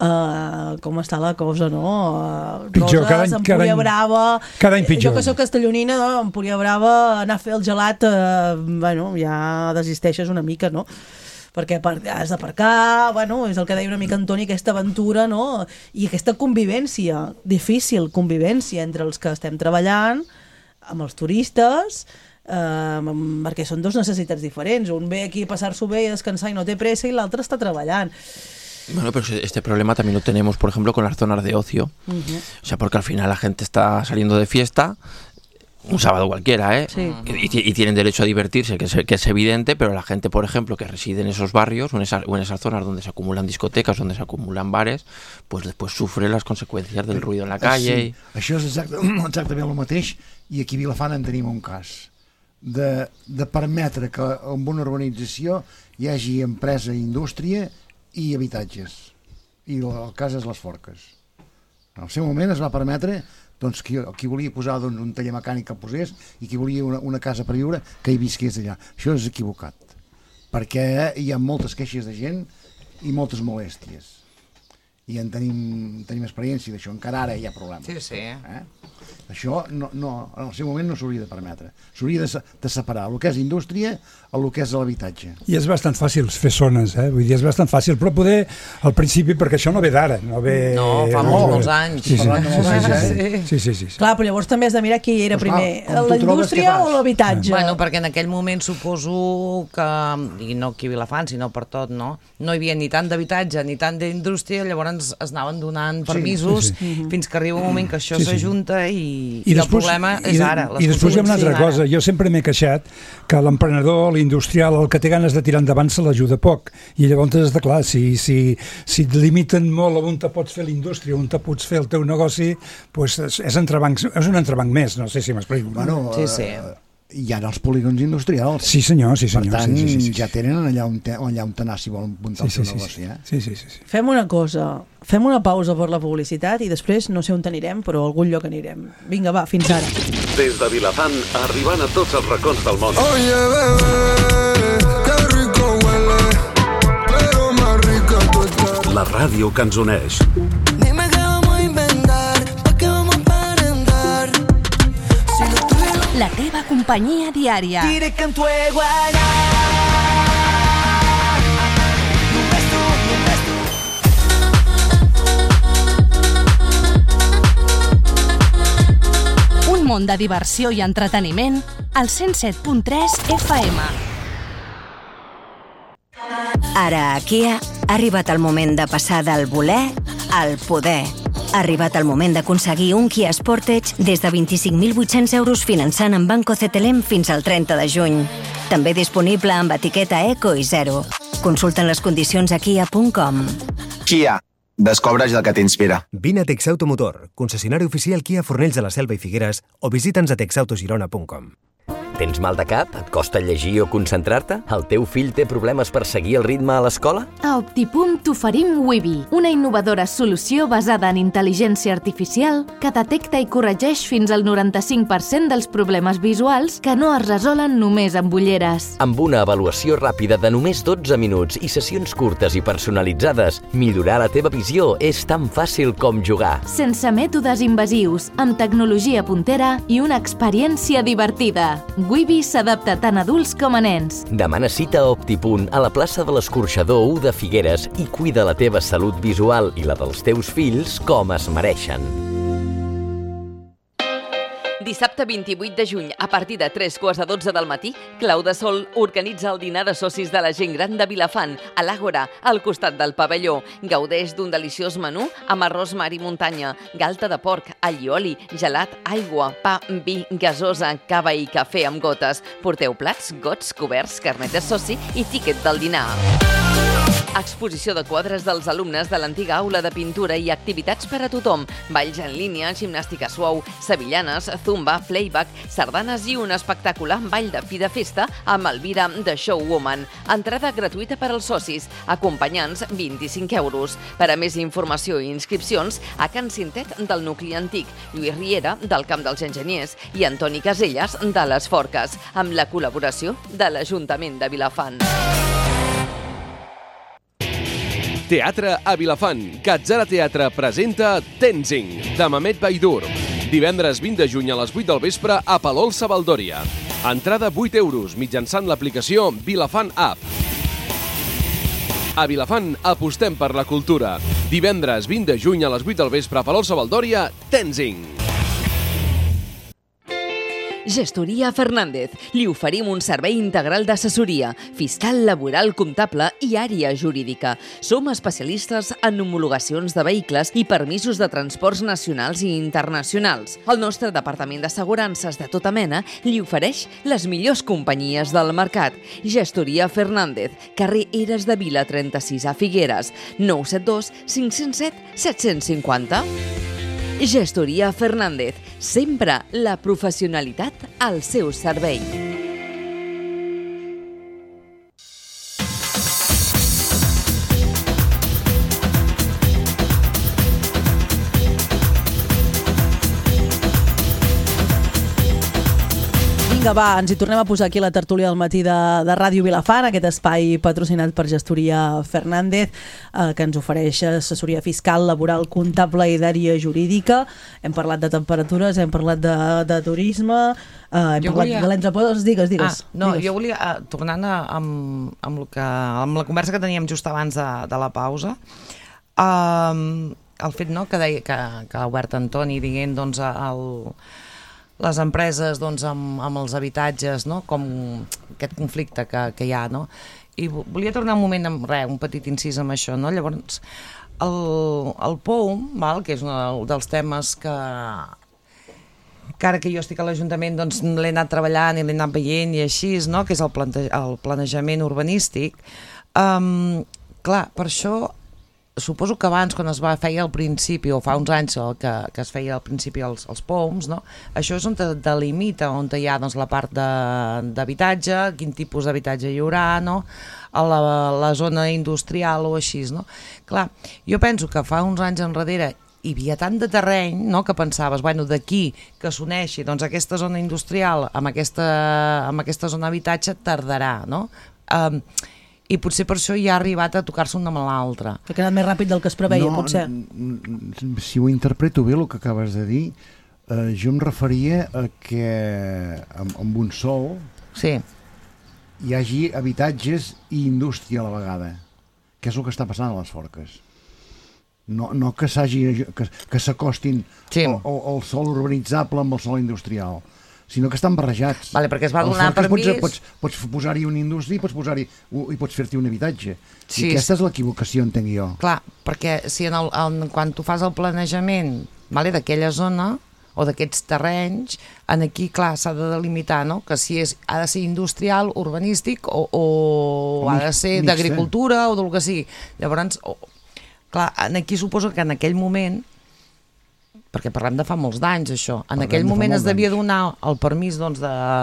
Uh, com està la cosa, no? Uh, Pitjor, Roses, cada any- cada Empúria any- Brava... cada any Eh, pitjor. Jo que sóc castellonina, no? Empúria Brava, anar a fer el gelat, uh, bueno, ja desisteixes una mica, no? Perquè per, has d'aparcar, bueno, és el que deia una mica Antoni, aquesta aventura, no? I aquesta convivència, difícil convivència entre els que estem treballant, amb els turistes, eh, perquè són dos necessitats diferents. Un ve aquí a passar-s'ho bé i a descansar i no té pressa, i l'altre està treballant. Bueno, pero este problema también lo tenemos, por ejemplo, con las zonas de ocio. Uh-huh. O sea, porque al final la gente está saliendo de fiesta, un sábado cualquiera, ¿eh? Sí. Y, y- y tienen derecho a divertirse, que es, que es evidente, pero la gente, por ejemplo, que reside en esos barrios o en, esas, o en esas zonas donde se acumulan discotecas, donde se acumulan bares, pues después sufre las consecuencias del ruido en la calle. Sí, això és exacte, exactament el mateix, i aquí a Vilafant en tenim un cas de, de permetre que en una urbanització hi hagi empresa, indústria i habitatges, i el, el cas és les Forques. En el seu moment es va permetre doncs, qui, qui volia posar doncs, un taller mecànic que posés i qui volia una, una casa per viure que hi visqués allà. Això és equivocat, perquè hi ha moltes queixes de gent i moltes molèsties, i en tenim, tenim experiència d'això, encara ara hi ha problemes. Sí, sí. Eh? Això no, no, en el seu moment no s'hauria de permetre, s'hauria de, se- de separar el que és indústria a el que és l'habitatge. I és bastant fàcil fer zones, eh? Vull dir, és bastant fàcil, però poder al principi, perquè això no ve d'ara, no ve... No, fa no, molts, ve- molts anys. Sí, sí, Parlant de molts sí, anys, sí, eh? sí, sí, sí, sí. Clar, però llavors també has de mirar qui era Doncs clar, primer, com tu la trobes indústria que vas. o l'habitatge. Bueno, perquè en aquell moment suposo que, i no aquí a Vilafant, sinó per tot, no? No hi havia ni tant d'habitatge ni tant d'indústria, llavors es anaven donant permisos sí, fins que arriba un moment que això Sí, sí. s'ajunta i, I i el després, problema i, és ara. I després hi ha una altra conseqüències cosa. ara. Jo sempre m'he queixat que l'emprenedor, l'industrial, el que té ganes de tirar endavant se l'ajuda poc. I llavors has de, clar, si, si, si et limiten molt on te pots fer la indústria, on te pots fer el teu negoci, doncs és, és, entrebanc, és un entrebanc més, no sé si m'explico. Bueno, Sí, sí. eh, hi ha els polígons industrials. Sí, senyor, sí, senyor. Per tant, sí, sí, sí, sí. ja tenen allà on, te, allà on anar si volen muntar Sí, el sí, seu sí, negoci. sí. Eh? Sí, sí, sí, sí. Fem una cosa, fem una pausa per la publicitat i després no sé on anirem, però a algun lloc anirem. Vinga, va, fins ara. Des de Vilafant, arribant a tots els racons del món. Oye, bebé, qué rico huele, pero más rica tú estás. La ràdio que ens uneix. Dime qué vamos a inventar, pa' qué vamos a aparentar. Si lo tuyo lo La teva companyia diària. tire canto e guarda. Només tu, només tu. Un món de diversió i entreteniment al cent set punt tres F M. Ara a Kia ha arribat el moment de passar del voler al poder. Ha arribat el moment d'aconseguir un Kia Sportage des de vint-i-cinc mil vuit-cents euros finançant en Banco C T L M fins al trenta de juny. També disponible amb etiqueta Eco i Zero. Consulten les condicions a kia punt com. Kia. Descobreix el que t'inspira. Vine a Texauto Motor, concessionari oficial Kia Fornells de la Selva i Figueres, o visita'ns a texautogirona punt com. Tens mal de cap? Et costa llegir o concentrar-te? El teu fill té problemes per seguir el ritme a l'escola? A Optipunt t'oferim Wibi, una innovadora solució basada en intel·ligència artificial que detecta i corregeix fins al noranta-cinc per cent dels problemes visuals que no es resolen només amb ulleres. Amb una avaluació ràpida de només dotze minuts i sessions curtes i personalitzades, millorar la teva visió és tan fàcil com jugar. Sense mètodes invasius, amb tecnologia puntera i una experiència divertida. Wibi s'adapta tant a adults com a nens. Demana cita a Optipunt a la plaça de l'Escorxador u de Figueres i cuida la teva salut visual i la dels teus fills com es mereixen. Dissabte vint-i-vuit de juny, a partir de tres quarts de dotze del matí, Clau de Sol organitza el dinar de socis de la gent gran de Vilafant, a l'Àgora, al costat del pavelló. Gaudeix d'un deliciós menú amb arròs mar i muntanya, galta de porc, allioli, gelat, aigua, pa, vi, gasosa, cava i cafè amb gotes. Porteu plats, gots, coberts, carnet de soci i tíquet del dinar. Exposició de quadres dels alumnes de l'antiga aula de pintura i activitats per a tothom. Balls en línia, gimnàstica suau, sevillanes, zumba, playback, sardanes i un espectacular ball de fi de festa amb Elvira de Showwoman. Entrada gratuïta per als socis, acompanyants vint-i-cinc euros. Per a més informació i inscripcions, a Can Cintet del nucli antic, Lluís Riera del Camp dels Enginyers i Antoni Caselles de les Forques, amb la col·laboració de l'Ajuntament de Vilafant. Teatre a Vilafant. Catzara Teatre presenta Tenzing, de Mamet Baidur. Divendres vint de juny a les vuit del vespre a Palol Sabaldòria. Entrada vuit euros mitjançant l'aplicació Vilafant App. A Vilafant apostem per la cultura. Divendres vint de juny a les vuit del vespre a Palol Sabaldòria, Tenzing. Gestoria Fernández. Li oferim un servei integral d'assessoria, fiscal, laboral, comptable i àrea jurídica. Som especialistes en homologacions de vehicles i permisos de transports nacionals i internacionals. El nostre departament d'assegurances de tota mena li ofereix les millors companyies del mercat. Gestoria Fernández, carrer Eres de Vila trenta-sis a Figueres, nou set dos cinc zero set set cinc zero. Gestoria Fernández, sempre la professionalitat al seu servei. Vinga, va, ens hi tornem a posar aquí la tertúlia del matí de, de Ràdio Vilafant, aquest espai patrocinat per Gestoria Fernández, eh, que ens ofereix assessoria fiscal, laboral, comptable i d'àrea jurídica. Hem parlat de temperatures, hem parlat de, de turisme, eh, hem jo parlat volia... de l'entrepodos. Digues, digues. Ah, no, digues. Jo volia, uh, tornant a, amb, amb, lo que, amb la conversa que teníem just abans de, de la pausa, um, el fet no, que deia que, que ha obert Antoni dient doncs, el... les empreses doncs, amb, amb els habitatges, no? Com aquest conflicte que, que hi ha, no? I volia tornar un moment amb res, un petit incís amb això, no? Llavors, el, el P O U M, val? Que és un dels temes que, que ara que jo estic a l'Ajuntament doncs, l'he anat treballant i l'he anat veient i així, no? Que és el, plante, el planejament urbanístic. Um, clar, per això suposo que abans, quan es va feia al principi, o fa uns anys que, que es feia al principi els, els P O U Ms, no? Això és on te delimita, on hi ha doncs, la part d'habitatge, quin tipus d'habitatge hi haurà, no? A la, la zona industrial o així, no? Clar, jo penso que fa uns anys enrere hi havia tant de terreny, no?, que pensaves, bueno, d'aquí que s'uneixi doncs, aquesta zona industrial amb aquesta, amb aquesta zona d'habitatge tardarà, no? Um, i potser per això ja ha arribat a tocar-se una amb l'altra. Que ha quedat més ràpid del que es preveia, no, potser. Si ho interpreto bé, el que acabes de dir, eh, jo em referia a que amb, amb un sol sí. hi hagi habitatges i indústria a la vegada, que és el que està passant a les Forques. no, no que s'hagi que, que s'acostin sí. el, el, el sòl urbanitzable amb el sòl industrial, sinó que estan barrejats. Vale, perquè es va donar permís... permís... Pots, pots, pots posar-hi una indústria i pots, posar-hi, i pots fer-t'hi un habitatge. Sí, I aquesta és l'equivocació, entenc jo. Clar, perquè si en el, en, quan tu fas el planejament, vale, d'aquella zona o d'aquests terrenys, en aquí, clar, s'ha de delimitar, no?, que si és, ha de ser industrial, urbanístic o, o, o ha de ser d'agricultura o del que sigui. Llavors, o, clar, aquí suposo que en aquell moment, perquè parlem de fa molts d'anys, això. En parlem aquell moment es devia donar el permís doncs,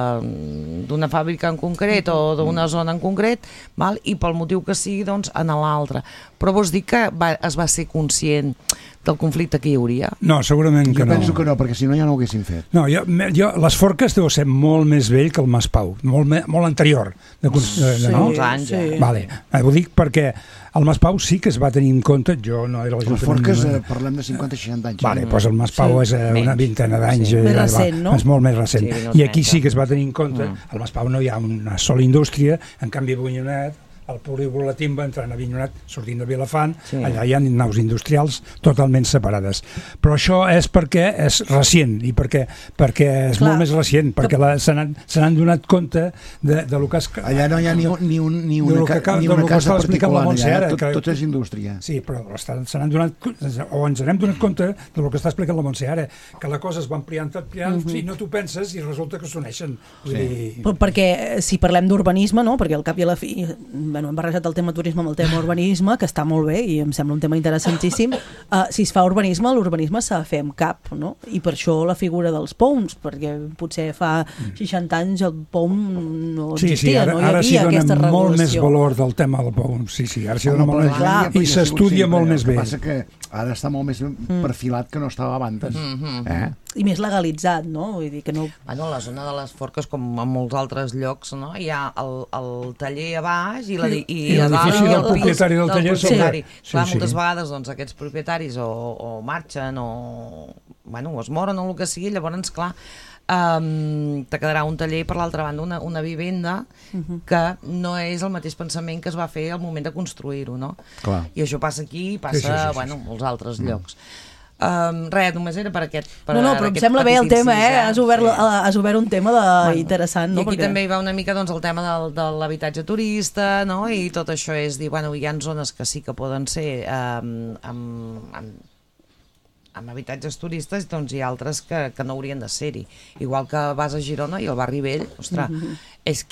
d'una fàbrica en concret o d'una zona en concret, val? I pel motiu que sigui, doncs, en l'altre. Però vols dir que va, es va ser conscient del conflicte que hi hauria? No, segurament que jo no. Jo penso que no, perquè si no ja no ho haguessin fet. No, jo, jo, les Forques deu ser molt més vell que el Mas Pau, molt, me, molt anterior. De, de, sí, no? anys, sí. Vale. Ho dic perquè el Mas Pau sí que es va tenir en compte, jo no era l'Ajuntament... Les Forques eh, parlem de cinquanta a seixanta anys. Vale, doncs el Mas Pau sí. és eh, una vintena d'anys. Sí. Més recent, no? És molt més recent. Sí, I aquí sí que es va tenir en compte, mm. al Mas Pau no hi ha una sola indústria, en canvi a Avinyonet, el polígon La Timba, entrant a Avinyonet, sortint de Vilafant, sí. allà hi ha naus industrials totalment separades. Però això és perquè és recient i perquè, perquè és Clar. molt més recient, perquè la, se n'han donat compte de, de lo que és... Allà no hi ha ni, ni, un, ni una, que, ni una casa particular, allà, tot, tot és indústria. Sí, però se n'han donat, o ens n'hem donat compte de lo que està explicant la Montse ara, que la cosa es va ampliant, ampliant, mm -hmm. i no t'ho penses i resulta que s'uneixen. Sí. Dir... Perquè si parlem d'urbanisme, no? Perquè al cap i a la fi... Bueno, hem barrejat el tema turisme amb el tema urbanisme, que està molt bé i em sembla un tema interessantíssim. Uh, si es fa urbanisme, l'urbanisme s'ha de fer amb cap, no? I per això la figura dels P O Ms, perquè potser fa seixanta anys el P O M no existia, sí, sí, ara, no hi havia ara sí aquesta regulació. Molt més valor del tema del P O M, sí, sí, ara s'hi dona molt més clar, i s'estudia molt més bé. El que passa que ara està molt més perfilat que no estava abans. Mm-hmm. Eh? I més legalitzat, no? Vull dir que no... Bueno, a la zona de les Forques, com en molts altres llocs, no? Hi ha el, el taller a baix i, la, i, i, i l'edifici del propietari del taller. Sí. Clar, sí, moltes sí. vegades doncs, aquests propietaris o, o marxen o, bueno, o es moren o el que sigui, llavors, clar, um, te quedarà un taller i per l'altra banda una, una vivenda uh-huh. que no és el mateix pensament que es va fer al moment de construir-ho, no? Clar. I això passa aquí i passa, sí, sí, sí, sí. bueno, en molts altres mm. llocs. Um, res, només era per aquest per No, no, però em sembla bé el tema, eh? Has obert, sí. has obert un tema de... bueno, interessant, no? I aquí perquè... també hi va una mica doncs, el tema del, de l'habitatge turista, no? I tot això és dir, bueno, hi ha zones que sí que poden ser um, amb, amb, amb habitatges turistes, doncs hi ha altres que, que no haurien de ser-hi. Igual que vas a Girona i al barri vell, ostres, mm-hmm. és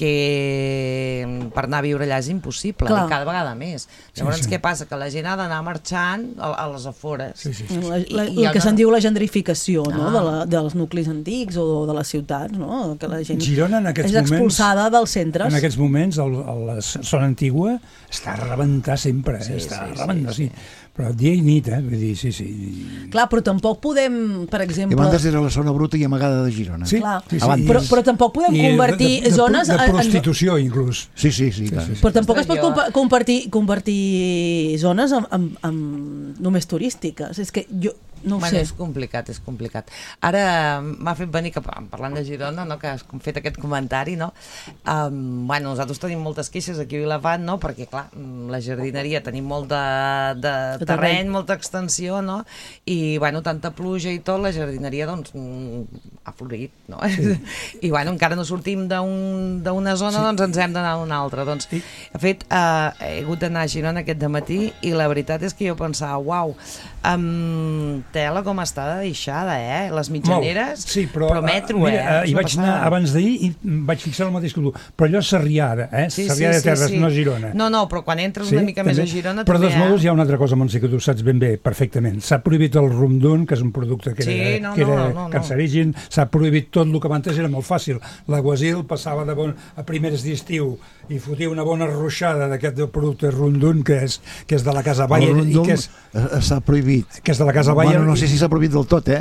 que per anar a viure allà és impossible, Clar. i cada vegada més. Llavors, sí, sí. què passa? Que la gent ha d'anar marxant a, a les afores. Sí, sí, sí. La, la, I, el que no... se'n diu la gentrificació, no? ah. de la, dels nuclis antics o de les ciutats, no? Que la gent Girona, en aquests és expulsada moments, dels centres. En aquests moments, el, el, la zona antigua està a rebentar sempre, eh? sí, està sí, a rebentar, sí. sí. Però dia i nit, eh? Vull dir, sí, sí. Clar, però tampoc podem, per exemple... I abans era la zona bruta i amagada de Girona. Sí, Clar. sí, sí. Però, però tampoc podem I convertir de, de, de, zones... De, de prostitució, en... inclús. Sí, sí, sí. Clar. sí, sí. Però tampoc es pot convertir, convertir zones en, en, en només turístiques. És que jo... No ho bueno, sé. És complicat, és complicat. Ara m'ha fet venir, que parlant de Girona, no, que has fet aquest comentari, no? Um, bueno, nosaltres tenim moltes queixes aquí a Vilafant, no? Perquè, clar, la jardineria tenim molt de, de terreny, molta extensió, no? I, bueno, tanta pluja i tot, la jardineria, doncs, ha florit, no? Sí. I, bueno, encara no sortim d'una zona, sí. doncs ens hem d'anar a una altra. Doncs, sí. de fet, uh, he hagut d'anar a Girona aquest dematí i la veritat és que jo pensava, uau, um, tela com està de deixada, eh? Les mitjaneres, sí, però, però metro, uh, mira, eh? Hi vaig anar abans d'ahir i vaig fixar el mateix que tu, però allò és Sarrià, eh? Sí, Sarrià sí, de Terres, sí, sí. no Girona. No, no, però quan entres sí, una mica també. més a Girona però també... Però de totes modos hi ha una altra cosa, Montse, que tu saps ben bé, perfectament. S'ha prohibit el rumdun, que és un producte que sí, era, no, que era no, no, no. cancerigen, s'ha prohibit tot el que abans era molt fàcil. L'aguasil passava de bon, a primers d'estiu i fotia una bona ruixada d'aquest producte rundun, que és, que és de la Casa Bayer. El rundun és, s'ha prohibit. Que és de la Casa Bayer. Bueno, no sé si s'ha prohibit del tot, eh?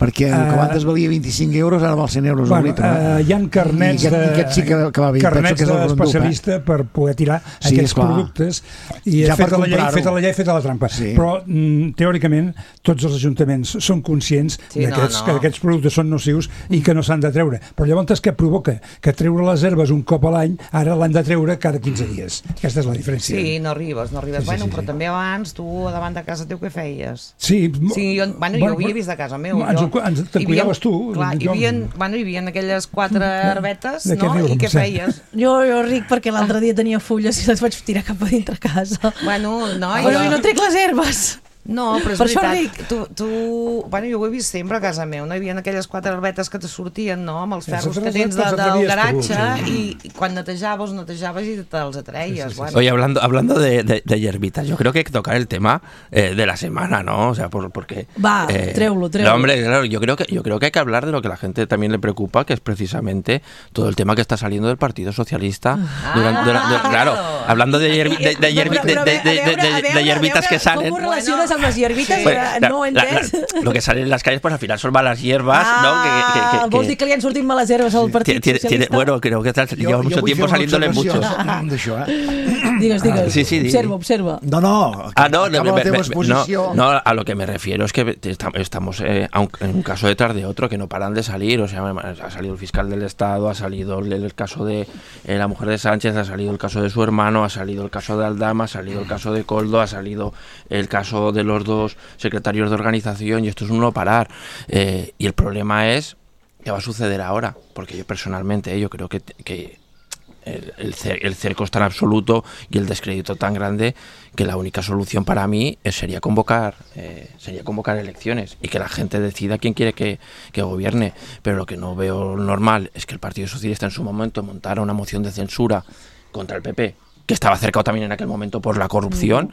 perquè el que abans valia vint-i-cinc euros ara val cent euros bueno, un litre. Uh, hi ha carnets, I aquest, i aquest sí que, que va bé. carnets que és d'especialista eh? per poder tirar sí, aquests esclar. productes i ja feta la, llei, feta la llei, feta la trampa. Sí. Però, mm, teòricament, tots els ajuntaments són conscients sí, d'aquests, no, no. que aquests productes són nocius i que no s'han de treure. Però llavors què provoca? Que treure les herbes un cop a l'any, ara l'han de treure cada quinze dies. Aquesta és la diferència. Sí, no arribes, no arribes. Sí, sí, bueno, sí, però sí. també abans, tu davant de casa teu què feies? Sí, sí jo, bueno, jo ho havia vist de casa meu. Ens, jo, ens te cuidaves tu. Clar, hi havia, bueno, hi havia aquelles quatre herbetes, no? I què feies? Jo, jo ric perquè l'altre dia tenia fulles i les vaig tirar cap a dintre casa. Bueno, no, jo... no trec les herbes. No, però és per veritat, tu, tu, bueno, jo ho he vist sempre a casa meu, no? Hi havia aquelles quatre herbetes que te sortien, no?, amb els ferros que tens de, del garatge sí. i quan netejaves, netejaves i te'ls atreies. Sí, sí, sí. Bueno. Oye, hablando, hablando de, de, de hierbitas, yo creo que hay que tocar el tema eh, de la semana, ¿no? O sea, por, porque... Va, eh, tréulo, tréulo. No, hombre, claro, yo creo, que, yo creo que hay que hablar de lo que a la gente también le preocupa, que es precisamente todo el tema que está saliendo del Partido Socialista. Ah, durante, durante, de, claro, hablando de, hierbi, de, de, hierbi, de, de, de, de, de, de hierbitas que salen... ¿Cómo relaciones amb les hierbitas? Sí. La, no ho he entès. La, la, lo que sale en las calles, pues al final son malas hierbas, ah, ¿no? Que, que, que, vols dir que li han sortit males herbes al Partit tiene, Socialista? Tiene, bueno, creo que tal, yo, lleva mucho tiempo saliéndole muchos. D'això, eh? Digues, digues. Sí, sí, observa, observa. No, no. Ah, no, me, me, me, no, no, a lo que me refiero es que estamos eh, en un caso detrás de otro que no paran de salir. O sea, ha salido el fiscal del Estado, ha salido el, el caso de eh, la mujer de Sánchez, ha salido el caso de su hermano, ha salido el caso de Aldama, ha salido el caso de Coldo, ha salido el caso de los dos secretarios de organización. Y esto es un no parar eh, y el problema es qué va a suceder ahora, porque yo personalmente eh, yo creo que, que el, el, el cerco es tan absoluto y el descrédito tan grande que la única solución para mí es, sería convocar eh, sería convocar elecciones y que la gente decida quién quiere que, que gobierne, pero lo que no veo normal es que el Partido Socialista en su momento montara una moción de censura contra el P P, que estaba cercado también en aquel momento por la corrupción,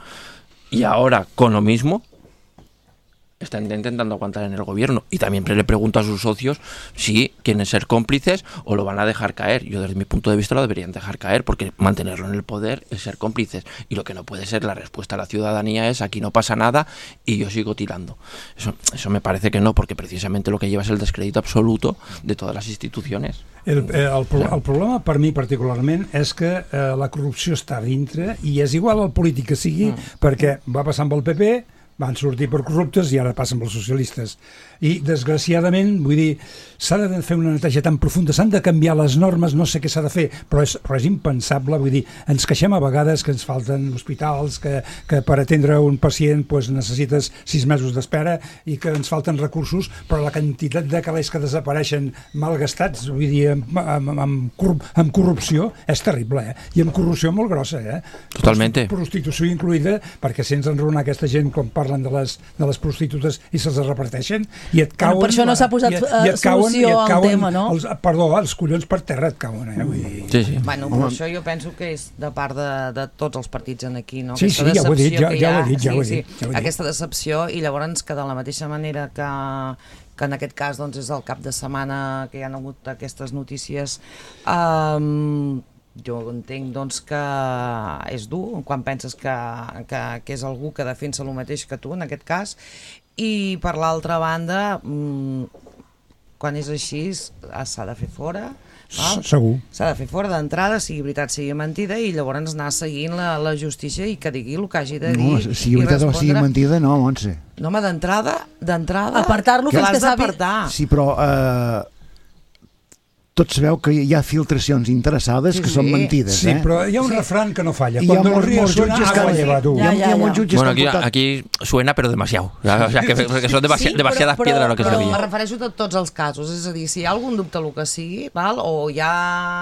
y ahora con lo mismo están intentando aguantar en el gobierno. Y también le pregunto a sus socios si quieren ser cómplices o lo van a dejar caer. Yo desde mi punto de vista lo deberían dejar caer, porque mantenerlo en el poder es ser cómplices. Y lo que no puede ser la respuesta a la ciudadanía es aquí no pasa nada y yo sigo tirando. Eso, eso me parece que no, porque precisamente lo que lleva es el descrédito absoluto de todas las instituciones. El, el, el, el problema per mi particularment és que eh, la corrupció està dintre i és igual el polític que sigui, mm. perquè va passar amb el P P, van sortir per corruptes i ara passen pels socialistes. I, desgraciadament, vull dir, s'ha de fer una neteja tan profunda, s'han de canviar les normes, no sé què s'ha de fer, però és, però és impensable, vull dir, ens queixem a vegades que ens falten hospitals, que, que per atendre un pacient pues, necessites sis mesos d'espera i que ens falten recursos, però la quantitat de calés que desapareixen malgastats, vull dir, amb, amb, amb, amb corrupció, és terrible, eh? I amb corrupció molt grossa, eh? Totalmente. Prostitució incluïda, perquè sents enronar aquesta gent quan parlen de les, de les prostitutes i se'ls reparteixen, i et cauen... Bueno, per això no s'ha posat i, i et cauen, solució et cauen, al tema, no? Els, perdó, els collons per terra et cauen, eh? Vull dir... Sí, sí. Bueno, però això jo penso que és de part de, de tots els partits en aquí, no? Sí, sí, ja ho he dit, ja, ja ho he dit, ja ho he dit. Sí, sí. Aquesta decepció, i llavors que de la mateixa manera que que en aquest cas doncs, és el cap de setmana que hi ha hagut aquestes notícies, um, jo entenc doncs, que és dur quan penses que, que, que és algú que defensa el mateix que tu en aquest cas, i per l'altra banda mmm, quan és així s'ha de fer fora, val? Segur. S'ha de fer fora d'entrada, sigui veritat sigui mentida, i llavors anar seguint la, la justícia i que digui el que hagi de dir. No, sigui veritat o sigui mentida, no, Montse. No, home, d'entrada, d'entrada apartar-lo fins que sabi... Sí, però eh, tots sabeu que hi ha filtracions interessades sí, que són mentides, sí, eh? Sí, però hi ha un sí. refrán que no falla. I Cuando hi ha los ríos suenan, agua lleva tú. Ja, ja, ja. Bueno, aquí, aquí suena, pero demasiado. O sea, que, que son demasi sí, demasiadas però, piedras lo que però, se veía. Me refereixo a tots els casos, és a dir, si hi ha algun dubte el que sigui, val? O hi ha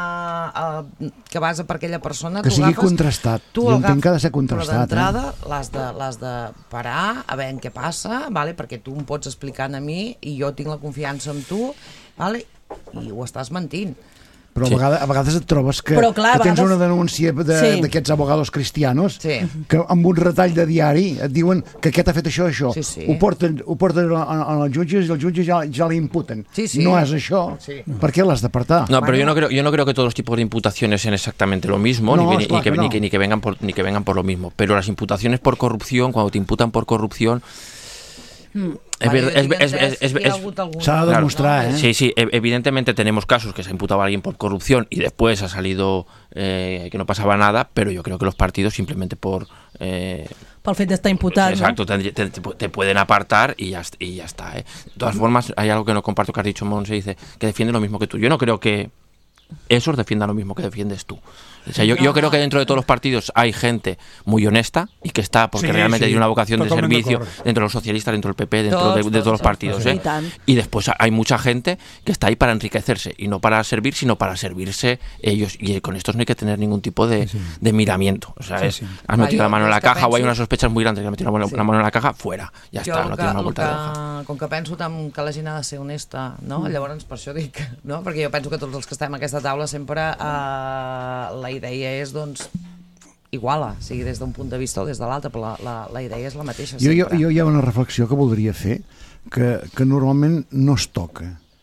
uh, que vas per aquella persona, que sigui agafes, contrastat. Jo entenc que ha de ser contrastat. Però d'entrada eh? l'has de, l'has de parar a veure què passa, vale? Perquè tu em pots explicar a mi i jo tinc la confiança en tu, vale? I ho estàs mentint. Però sí. a, vegades, a vegades et trobes que, clar, que tens vegades... una denúncia d'aquests sí. abogados cristianos sí. que amb un retall de diari et diuen que aquest ha fet això, això. Sí, sí. Ho porten, ho porten als jutges i els jutges ja, ja l'imputen. Sí, sí. No és això. Sí. ¿Per qué las d'apartar? No, pero yo no creo, yo no creo que todos los tipos de imputaciones sean exactamente lo mismo, no, ni, que, ni, que, no. ni, que, ni, que vengan por, ni que vengan por lo mismo. Pero las imputaciones por corrupción, cuando te imputan por corrupción, Se ha de demostrar, ¿eh? Sí, sí, evidentemente tenemos casos que se ha imputado a alguien por corrupción y después ha salido eh, que no pasaba nada, pero yo creo que los partidos simplemente por... Eh, Pel fet d'estar imputat, exacto, ¿no? te, te, te pueden apartar y ya, y ya está, ¿eh? De todas formas, hay algo que no comparto que has dicho, Monse, dice que defiende lo mismo que tú. Yo no creo que esos defiendan lo mismo que defiendes tú. O sea, yo, yo creo que dentro de todos los partidos hay gente muy honesta y que está porque sí, realmente sí, tiene una vocación de servicio dentro de los socialistas, dentro del P P, dentro todos, de, de todos, todos los partidos. ¿eh? Y después hay mucha gente que está ahí para enriquecerse y no para servir, sino para servirse ellos. Y con estos no hay que tener ningún tipo de, sí, sí. de miramiento. O sea, sí, es, sí. has metido la mano en la caja penso... o hay unas sospechas muy grandes que has metido la mano, sí. la mano en la caja, fuera. Ja jo està, no tiene una vuelta de hoja. Com que penso tant que la gent ha de ser honesta, no? Mm. Llavors per això dic, no? Perquè jo penso que tots els que estem a aquesta taula sempre eh, la idea és, doncs, iguala, sigui des d'un punt de vista o des de l'altre, però la, la, la idea és la mateixa sempre. Jo, jo, jo hi ha una reflexió que voldria fer que, que normalment no es toca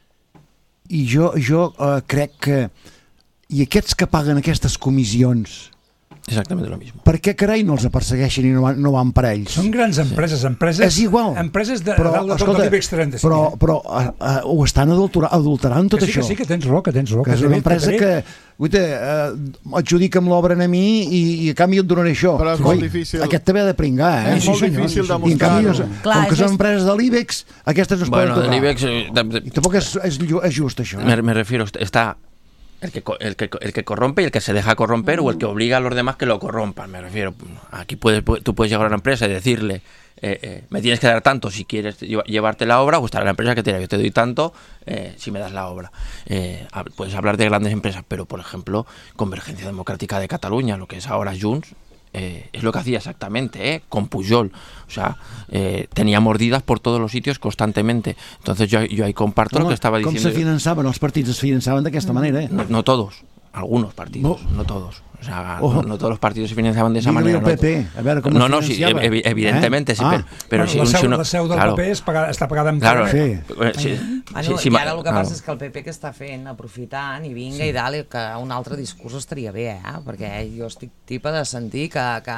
i jo, jo eh, crec que i aquests que paguen aquestes comissions exactament lo mismo. Per què carai no els persegueixen i no van, no van per ells? Són grans empreses, sí. empreses és igual. Empreses de, però, de, de tot l'IBEX trenta-cinc. Però, però uh, uh, ho estan adulterant, adulterant tot que sí, això. Que sí, que tens raó, que tens raó. Que, que és una empresa que, uite, uh, adjudica'm l'obra a mi i, i a canvi et donaré això. Però és sí, molt oi, difícil. Aquest també ha de pringar, eh? És sí, molt senyor, difícil demostrar-ho. I en canvi, no, Clar, com que són empreses de l'IBEX, aquestes no es bueno, poden tocar. l'IBEX, eh, de... Tampoc és, és, és just això. Eh? Me, me refiero, está... El que, el, que, el que corrompe y el que se deja corromper mm. o el que obliga a los demás que lo corrompan, me refiero. Aquí puedes, tú puedes llegar a una empresa y decirle eh, eh, me tienes que dar tanto si quieres llevarte la obra, o estará la empresa que te dirá yo te doy tanto eh, si me das la obra. Eh, puedes hablar de grandes empresas, pero por ejemplo Convergencia Democrática de Cataluña, lo que es ahora Junts, Eh, es lo que hacía exactamente, ¿eh? Con Pujol. O sea, eh, tenía mordidas por todos los sitios constantemente. Entonces yo, yo ahí comparto no, lo que estaba diciendo. Com se finançaven? Els partits es finançaven d'aquesta manera, eh? No, no todos, algunos partidos, no, no todos. O sea, oh. no, no todos los partidos se financiaban de esa Dígale manera. El P P, a veure com no, es no, sí, ev evidentemente, eh? sí, ah. pero, pero bueno, si, la, seu, si uno, la seu del claro, P P és pagada, està pagada amb claro, sí. sí, bueno, sí, sí, i ara el que claro. passa és que el P P que està fent, aprofitant i vinga sí. i dale, que un altre discurs estaria bé, eh? Perquè jo estic tipa de sentir que, que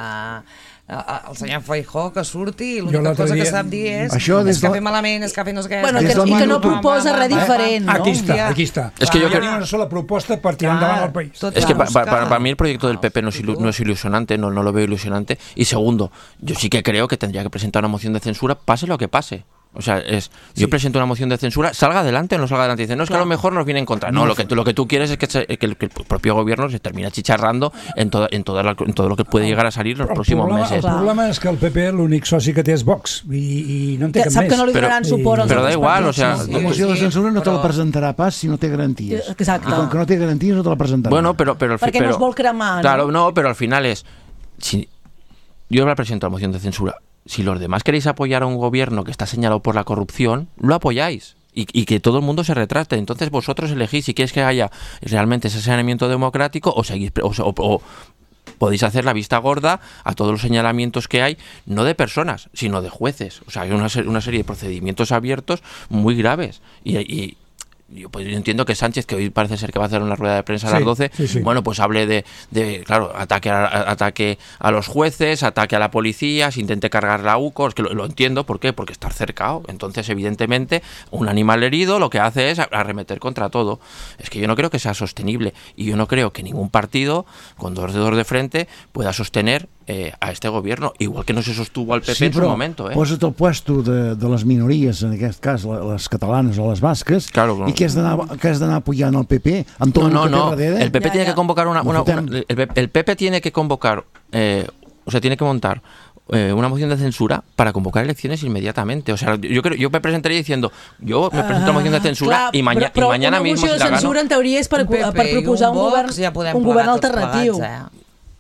el senyor Feijóo que surti i l'única cosa dia... que sap dir és, Això és que ha fet malament, és que ha fet no sé què... Bueno, que, i que no proposa res diferent, ¿no? Aquí està, aquí està. Es que yo creo... una sola propuesta para tirar endavant al país. Es que para, para, para mí el proyecto del P P no es, ilu no es ilusionante, no, no lo veo ilusionante. Y segundo, yo sí que creo que tendría que presentar una moción de censura, pase lo que pase. O sea, es sí. yo presento una moción de censura, salga adelante o no salga adelante. Dicen, no, es claro. que a lo mejor nos viene en contra. No, no lo, que tú, lo que tú quieres es que, se, que, el, que el propio gobierno se termine chicharrando en, toda, en, toda la, en todo lo que puede llegar a salir en los el próximos problema, meses. El problema és que el P P l'únic soci que té és Vox i, i no en té cap Sap més. que no li donaran però, suport als però da igual, o sea, sí, la moció de censura no te la presentarà pas si no té garanties. Exacte. I com que no té garanties no te la presentarà. Bueno, pero, pero al Perquè pero, no es vol cremar, claro, no? no, pero al final es... Si, yo la presento la moción de censura. Si los demás queréis apoyar a un gobierno que está señalado por la corrupción, lo apoyáis. Y, y que todo el mundo se retrate. Entonces vosotros elegís si quieres que haya realmente ese saneamiento democrático o, seguís, o, o, o podéis hacer la vista gorda a todos los señalamientos que hay, no de personas, sino de jueces. O sea, hay una, una serie de procedimientos abiertos muy graves. Y... y Yo, pues, yo entiendo que Sánchez, que hoy parece ser que va a hacer una rueda de prensa a las doce, sí, sí. bueno, pues hable de, de claro, ataque a, a, ataque a los jueces, ataque a la policía, se intente cargar la U C O, es que lo, lo entiendo, ¿por qué? Porque está cercado. Entonces, evidentemente, un animal herido lo que hace es arremeter contra todo. Es que yo no creo que sea sostenible y yo no creo que ningún partido con dos dedos de frente pueda sostener eh, a este gobierno, igual que no se sostuvo al P P sí, en su momento. Eh? Posa't al puesto de, de les minories, en aquest cas les catalanes o les basques, claro, i que has d'anar apoyant al P P amb tot no, el que no, té darrere. El P P ya, tiene ya. que convocar una, una, una el, el P P tiene que convocar eh, o sea, tiene que montar eh, una moción de censura para convocar elecciones inmediatamente. O sea, yo creo, yo me presentaría diciendo, yo me presento la moción de censura clar, i, maña, però, i mañana mismo si la gano... Però una moció de censura en teoria és per, P P, per proposar un, un govern, ja un govern alternatiu. Plegats,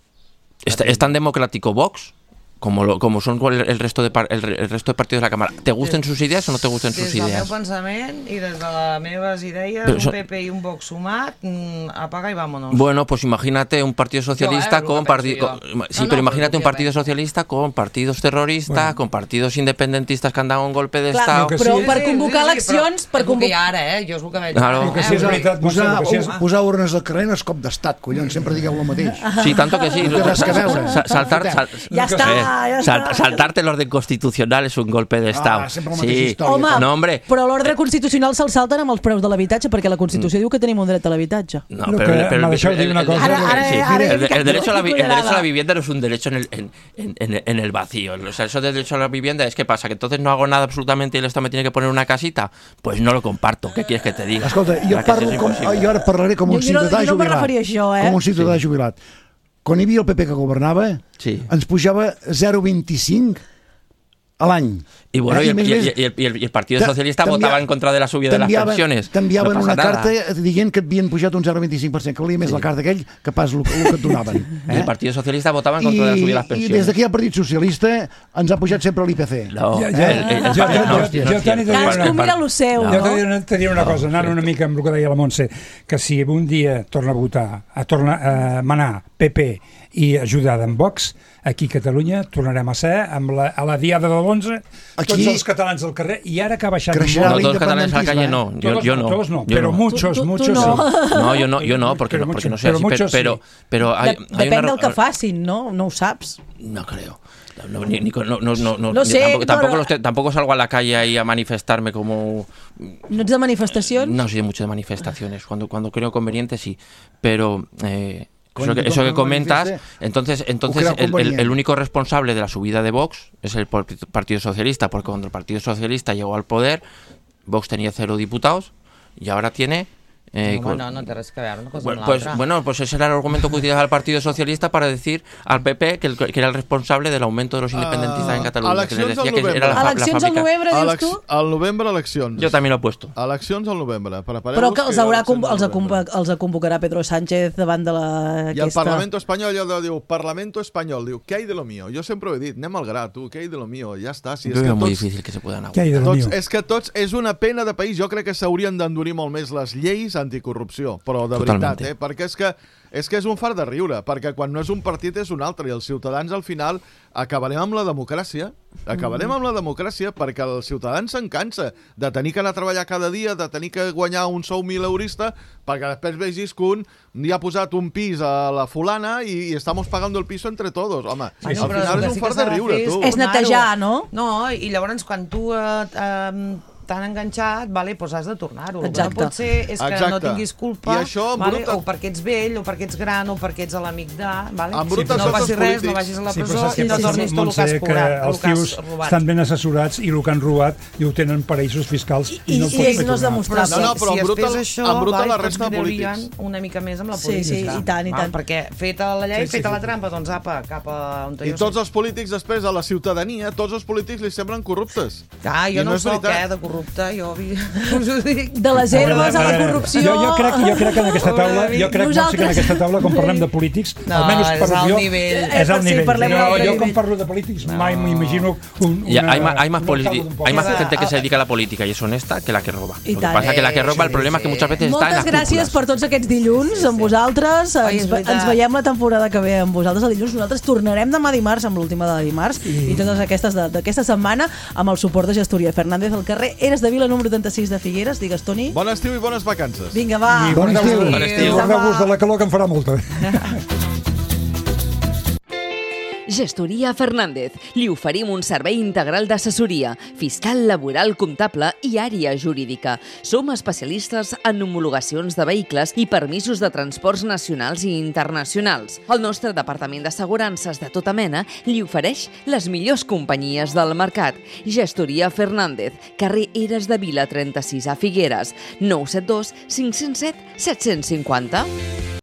eh? es, es tan democrático Vox como, lo, como son el, el, resto de par, el, el resto de partidos de la Cámara. ¿Te gusten sus ideas o no te gusten sus ideas? Des del meu pensament i des de les meves idees, Pero un son... P P i un Vox sumat, mmm, apaga y vámonos. Bueno, pues imagínate un partido socialista yo, eh, con partido... Sí, no, pero no, imagínate un partido socialista con partidos terroristas, bueno. con partidos independentistas que han dado un golpe de Clar, Estado... Però sí, per sí, convocar sí, sí, eleccions... Per convocar ara, eh? Jo és el que veig. Claro. Eh? Que sí, és veritat, posar, posar, posar urnes al carrer no és cop d'estat, collons, sempre digueu el mateix. Sí, tanto que sí. No té res que veure. Saltar... Sal... Ja està, ja Salt, saltarte l'ordre constitucional és un golpe d'estat. Ah, sempre la mateixa sí. història. Home, no, hombre. però l'ordre constitucional se'l salten amb els preus de l'habitatge, perquè la Constitució mm. diu que tenim un dret a l'habitatge. No, pero, pero, pero el, el, el, cosa, ara, ara, sí, ara, el, el, derecho a la, el ara, derecho a la vivienda no es un derecho en el, en, en, en el vacío. O sea, eso del derecho a la vivienda es que pasa, que entonces no hago nada absolutamente y el Estado me tiene que poner una casita. Pues no lo comparto. ¿Qué quieres que te diga? Escolta, jo, parlo com, jo ara parlaré com un jo, jo ciutadà no, jo no jubilat. això, eh? Com un ciutadà sí. jubilat. Quan hi havia el P P que governava, sí. ens pujava zero coma vint-i-cinc a l'any. Y bueno, eh? y, el, més, y, y, el, y el- y el Partido Socialista votava en contra de la subida de las pensiones. T'enviaven no una nada. carta dient que et havien pujat un zero coma vint-i-cinc per cent, que valia més sí. la carta aquell que pas el, el que et donaven. Eh? Y el Partido Socialista votava en contra de la subida de las I pensiones. des que hi ha el Partit Socialista ens ha pujat sempre l'I P C. No, Ja, ja, el- el- el- jo- no, jo- hòstia, jo no, t'he de dir el- una- Cadascú mira lo seu, Jo no? t'he de, t'he de dir una cosa, anant una mica amb el que deia la Montse, que si un dia torna a votar, a tornar a manar P P i ajudada amb Vox, aquí a Catalunya tornarem a ser amb la, a la diada de l'onze, tots Aquí- els catalans al carrer, i ara que ha baixat Creixerà No, molt... todos los catalanes a la calle no. Yo, Todos yo no, no. todos no, Yo pero no. muchos, Tú- tú- muchos tú no. sí. No, yo no, yo no, porque, Pero no, porque mucho- no sé pero así. Pero, muchos pero, sí. pero hay, De, hay depèn una... del que facin, no? No ho saps. No creo. No, ni, ni, no, no, no, no, No sé, tampoco, tampoco, pero- los te- tampoco salgo a la calle ahí a manifestarme como... No ets de manifestacions? No soy mucho de manifestaciones. Cuando, cuando creo conveniente, sí. Pero... Eh, Cuando eso que, tú eso que comentas, manifieste, entonces, entonces creo el, el, conveniente. el único responsable de la subida de Vox es el por- Partido Socialista, porque cuando el Partido Socialista llegó al poder, Vox tenía cero diputados y ahora tiene... Eh, No, con- no, no té res que veure una cosa Bueno, amb pues, l'altra. bueno, pues ese era el argumento que utilizaba el Partido Socialista para decir al P P que, el- que era el responsable del aumento de los independentistas en Catalunya. Que les eleccions decía al que novembre. era la, fa- la Eleccions al fábrica. novembre, dius Elec- tu? Al novembre, eleccions. Yo también lo he puesto. Eleccions al novembre. Prepareu-vos Però que els, hi ha haurà, eleccions convo- al els, novembre. convo- els convocarà Pedro Sánchez davant de la... I el aquesta... Parlamento Espanyol ja diu, Parlamento Espanyol, diu, ¿qué hay de lo mío? Jo sempre ho he dit, anem al gra, tu, ¿qué hay de lo mío? Ja està. Si Yo és que veo muy tots, difícil que se puedan Què hi ha de lo tots, mío? és que tots és una pena de país. Jo crec que s'haurien d'endurir molt més les lleis anticorrupció, però de Totalmente. veritat, eh? Perquè és que és que és un far de riure, perquè quan no és un partit és un altre, i els ciutadans al final acabarem amb la democràcia, acabarem amb la democràcia perquè el ciutadà se'n cansa de tenir que anar a treballar cada dia, de tenir que guanyar un sou mileurista, perquè després vegis que un li ha posat un pis a la fulana i, i estamos pagando el piso entre todos. Home, Sí, al no, però final el que és un sí far que de s'ha de riure, fer tu. és És netejar, no? No, i llavors quan tu eh, eh, t'han enganxat, vale, doncs has de tornar-ho. El que Exacte. no pot ser és que Exacte. no tinguis culpa, I això, en vale, bruta- o perquè ets vell, o perquè ets gran, o perquè ets l'amic de... Vale? En bruta no tots passis els res, polítics. no vagis a la Sí, presó però saps i què no passa, tornis tot el que has Montse, que cobrat, el els que has tios robat. estan ben assessorats i el que han robat i ho tenen paraïsos fiscals i, I- no i pots ells fer no es tornar. demostraven. No, no, però si en bruta- es fes això, en bruta val, la tots resta de creurien polítics. una mica més amb la Sí, política. sí, i tant, i val? tant. Perquè feta la llei, Sí, sí, feta sí. la trampa, doncs apa, cap a on I tots els polítics després, a la ciutadania, tots els polítics li semblen corruptes. Ah, jo I no, és soc, veritat. eh, de corrupte, jo vi... us ho dic. De les herbes a la corrupció... Jo, jo, crec, jo crec que en aquesta taula, jo crec Nosaltres... que en aquesta taula, quan parlem de polítics, No, almenys és per al jo, nivell. és al Sí, nivell. parlem jo, a l'altre jo nivell. quan parlo de polítics mai m'imagino un, una... Ya, hay más, hay más, un politi- alcalde d'un poble. hay más Va, gente que a- se dedica a la política y es honesta que la que roba. I Lo que tant. pasa es que la que roba, el Sí, problema es que sí. muchas veces está en Moltes las gràcies cúpulas. per tots aquests dilluns amb vosaltres. Ai, Ens, és ve- veritat. ens veiem la temporada que ve amb vosaltres el dilluns. Nosaltres tornarem demà dimarts amb l'última de dimarts i, i totes aquestes de- d'aquesta setmana amb el suport de Gestoria. Fernández al carrer, Eres de Vila, número trenta-sis de Figueres. Digues, Toni. Bon estiu i bones vacances. Vinga, va. I bon estiu. Bon estiu. Guardeu-vos de la calor que en farà molta. Gestoria Fernández. Li oferim un servei integral d'assessoria, fiscal, laboral, comptable i àrea jurídica. Som especialistes en homologacions de vehicles i permisos de transports nacionals i internacionals. El nostre departament d'assegurances de tota mena li ofereix les millors companyies del mercat. Gestoria Fernández, carrer Eres de Vila trenta-sis a Figueres, nou set dos cinc zero set set cinquanta.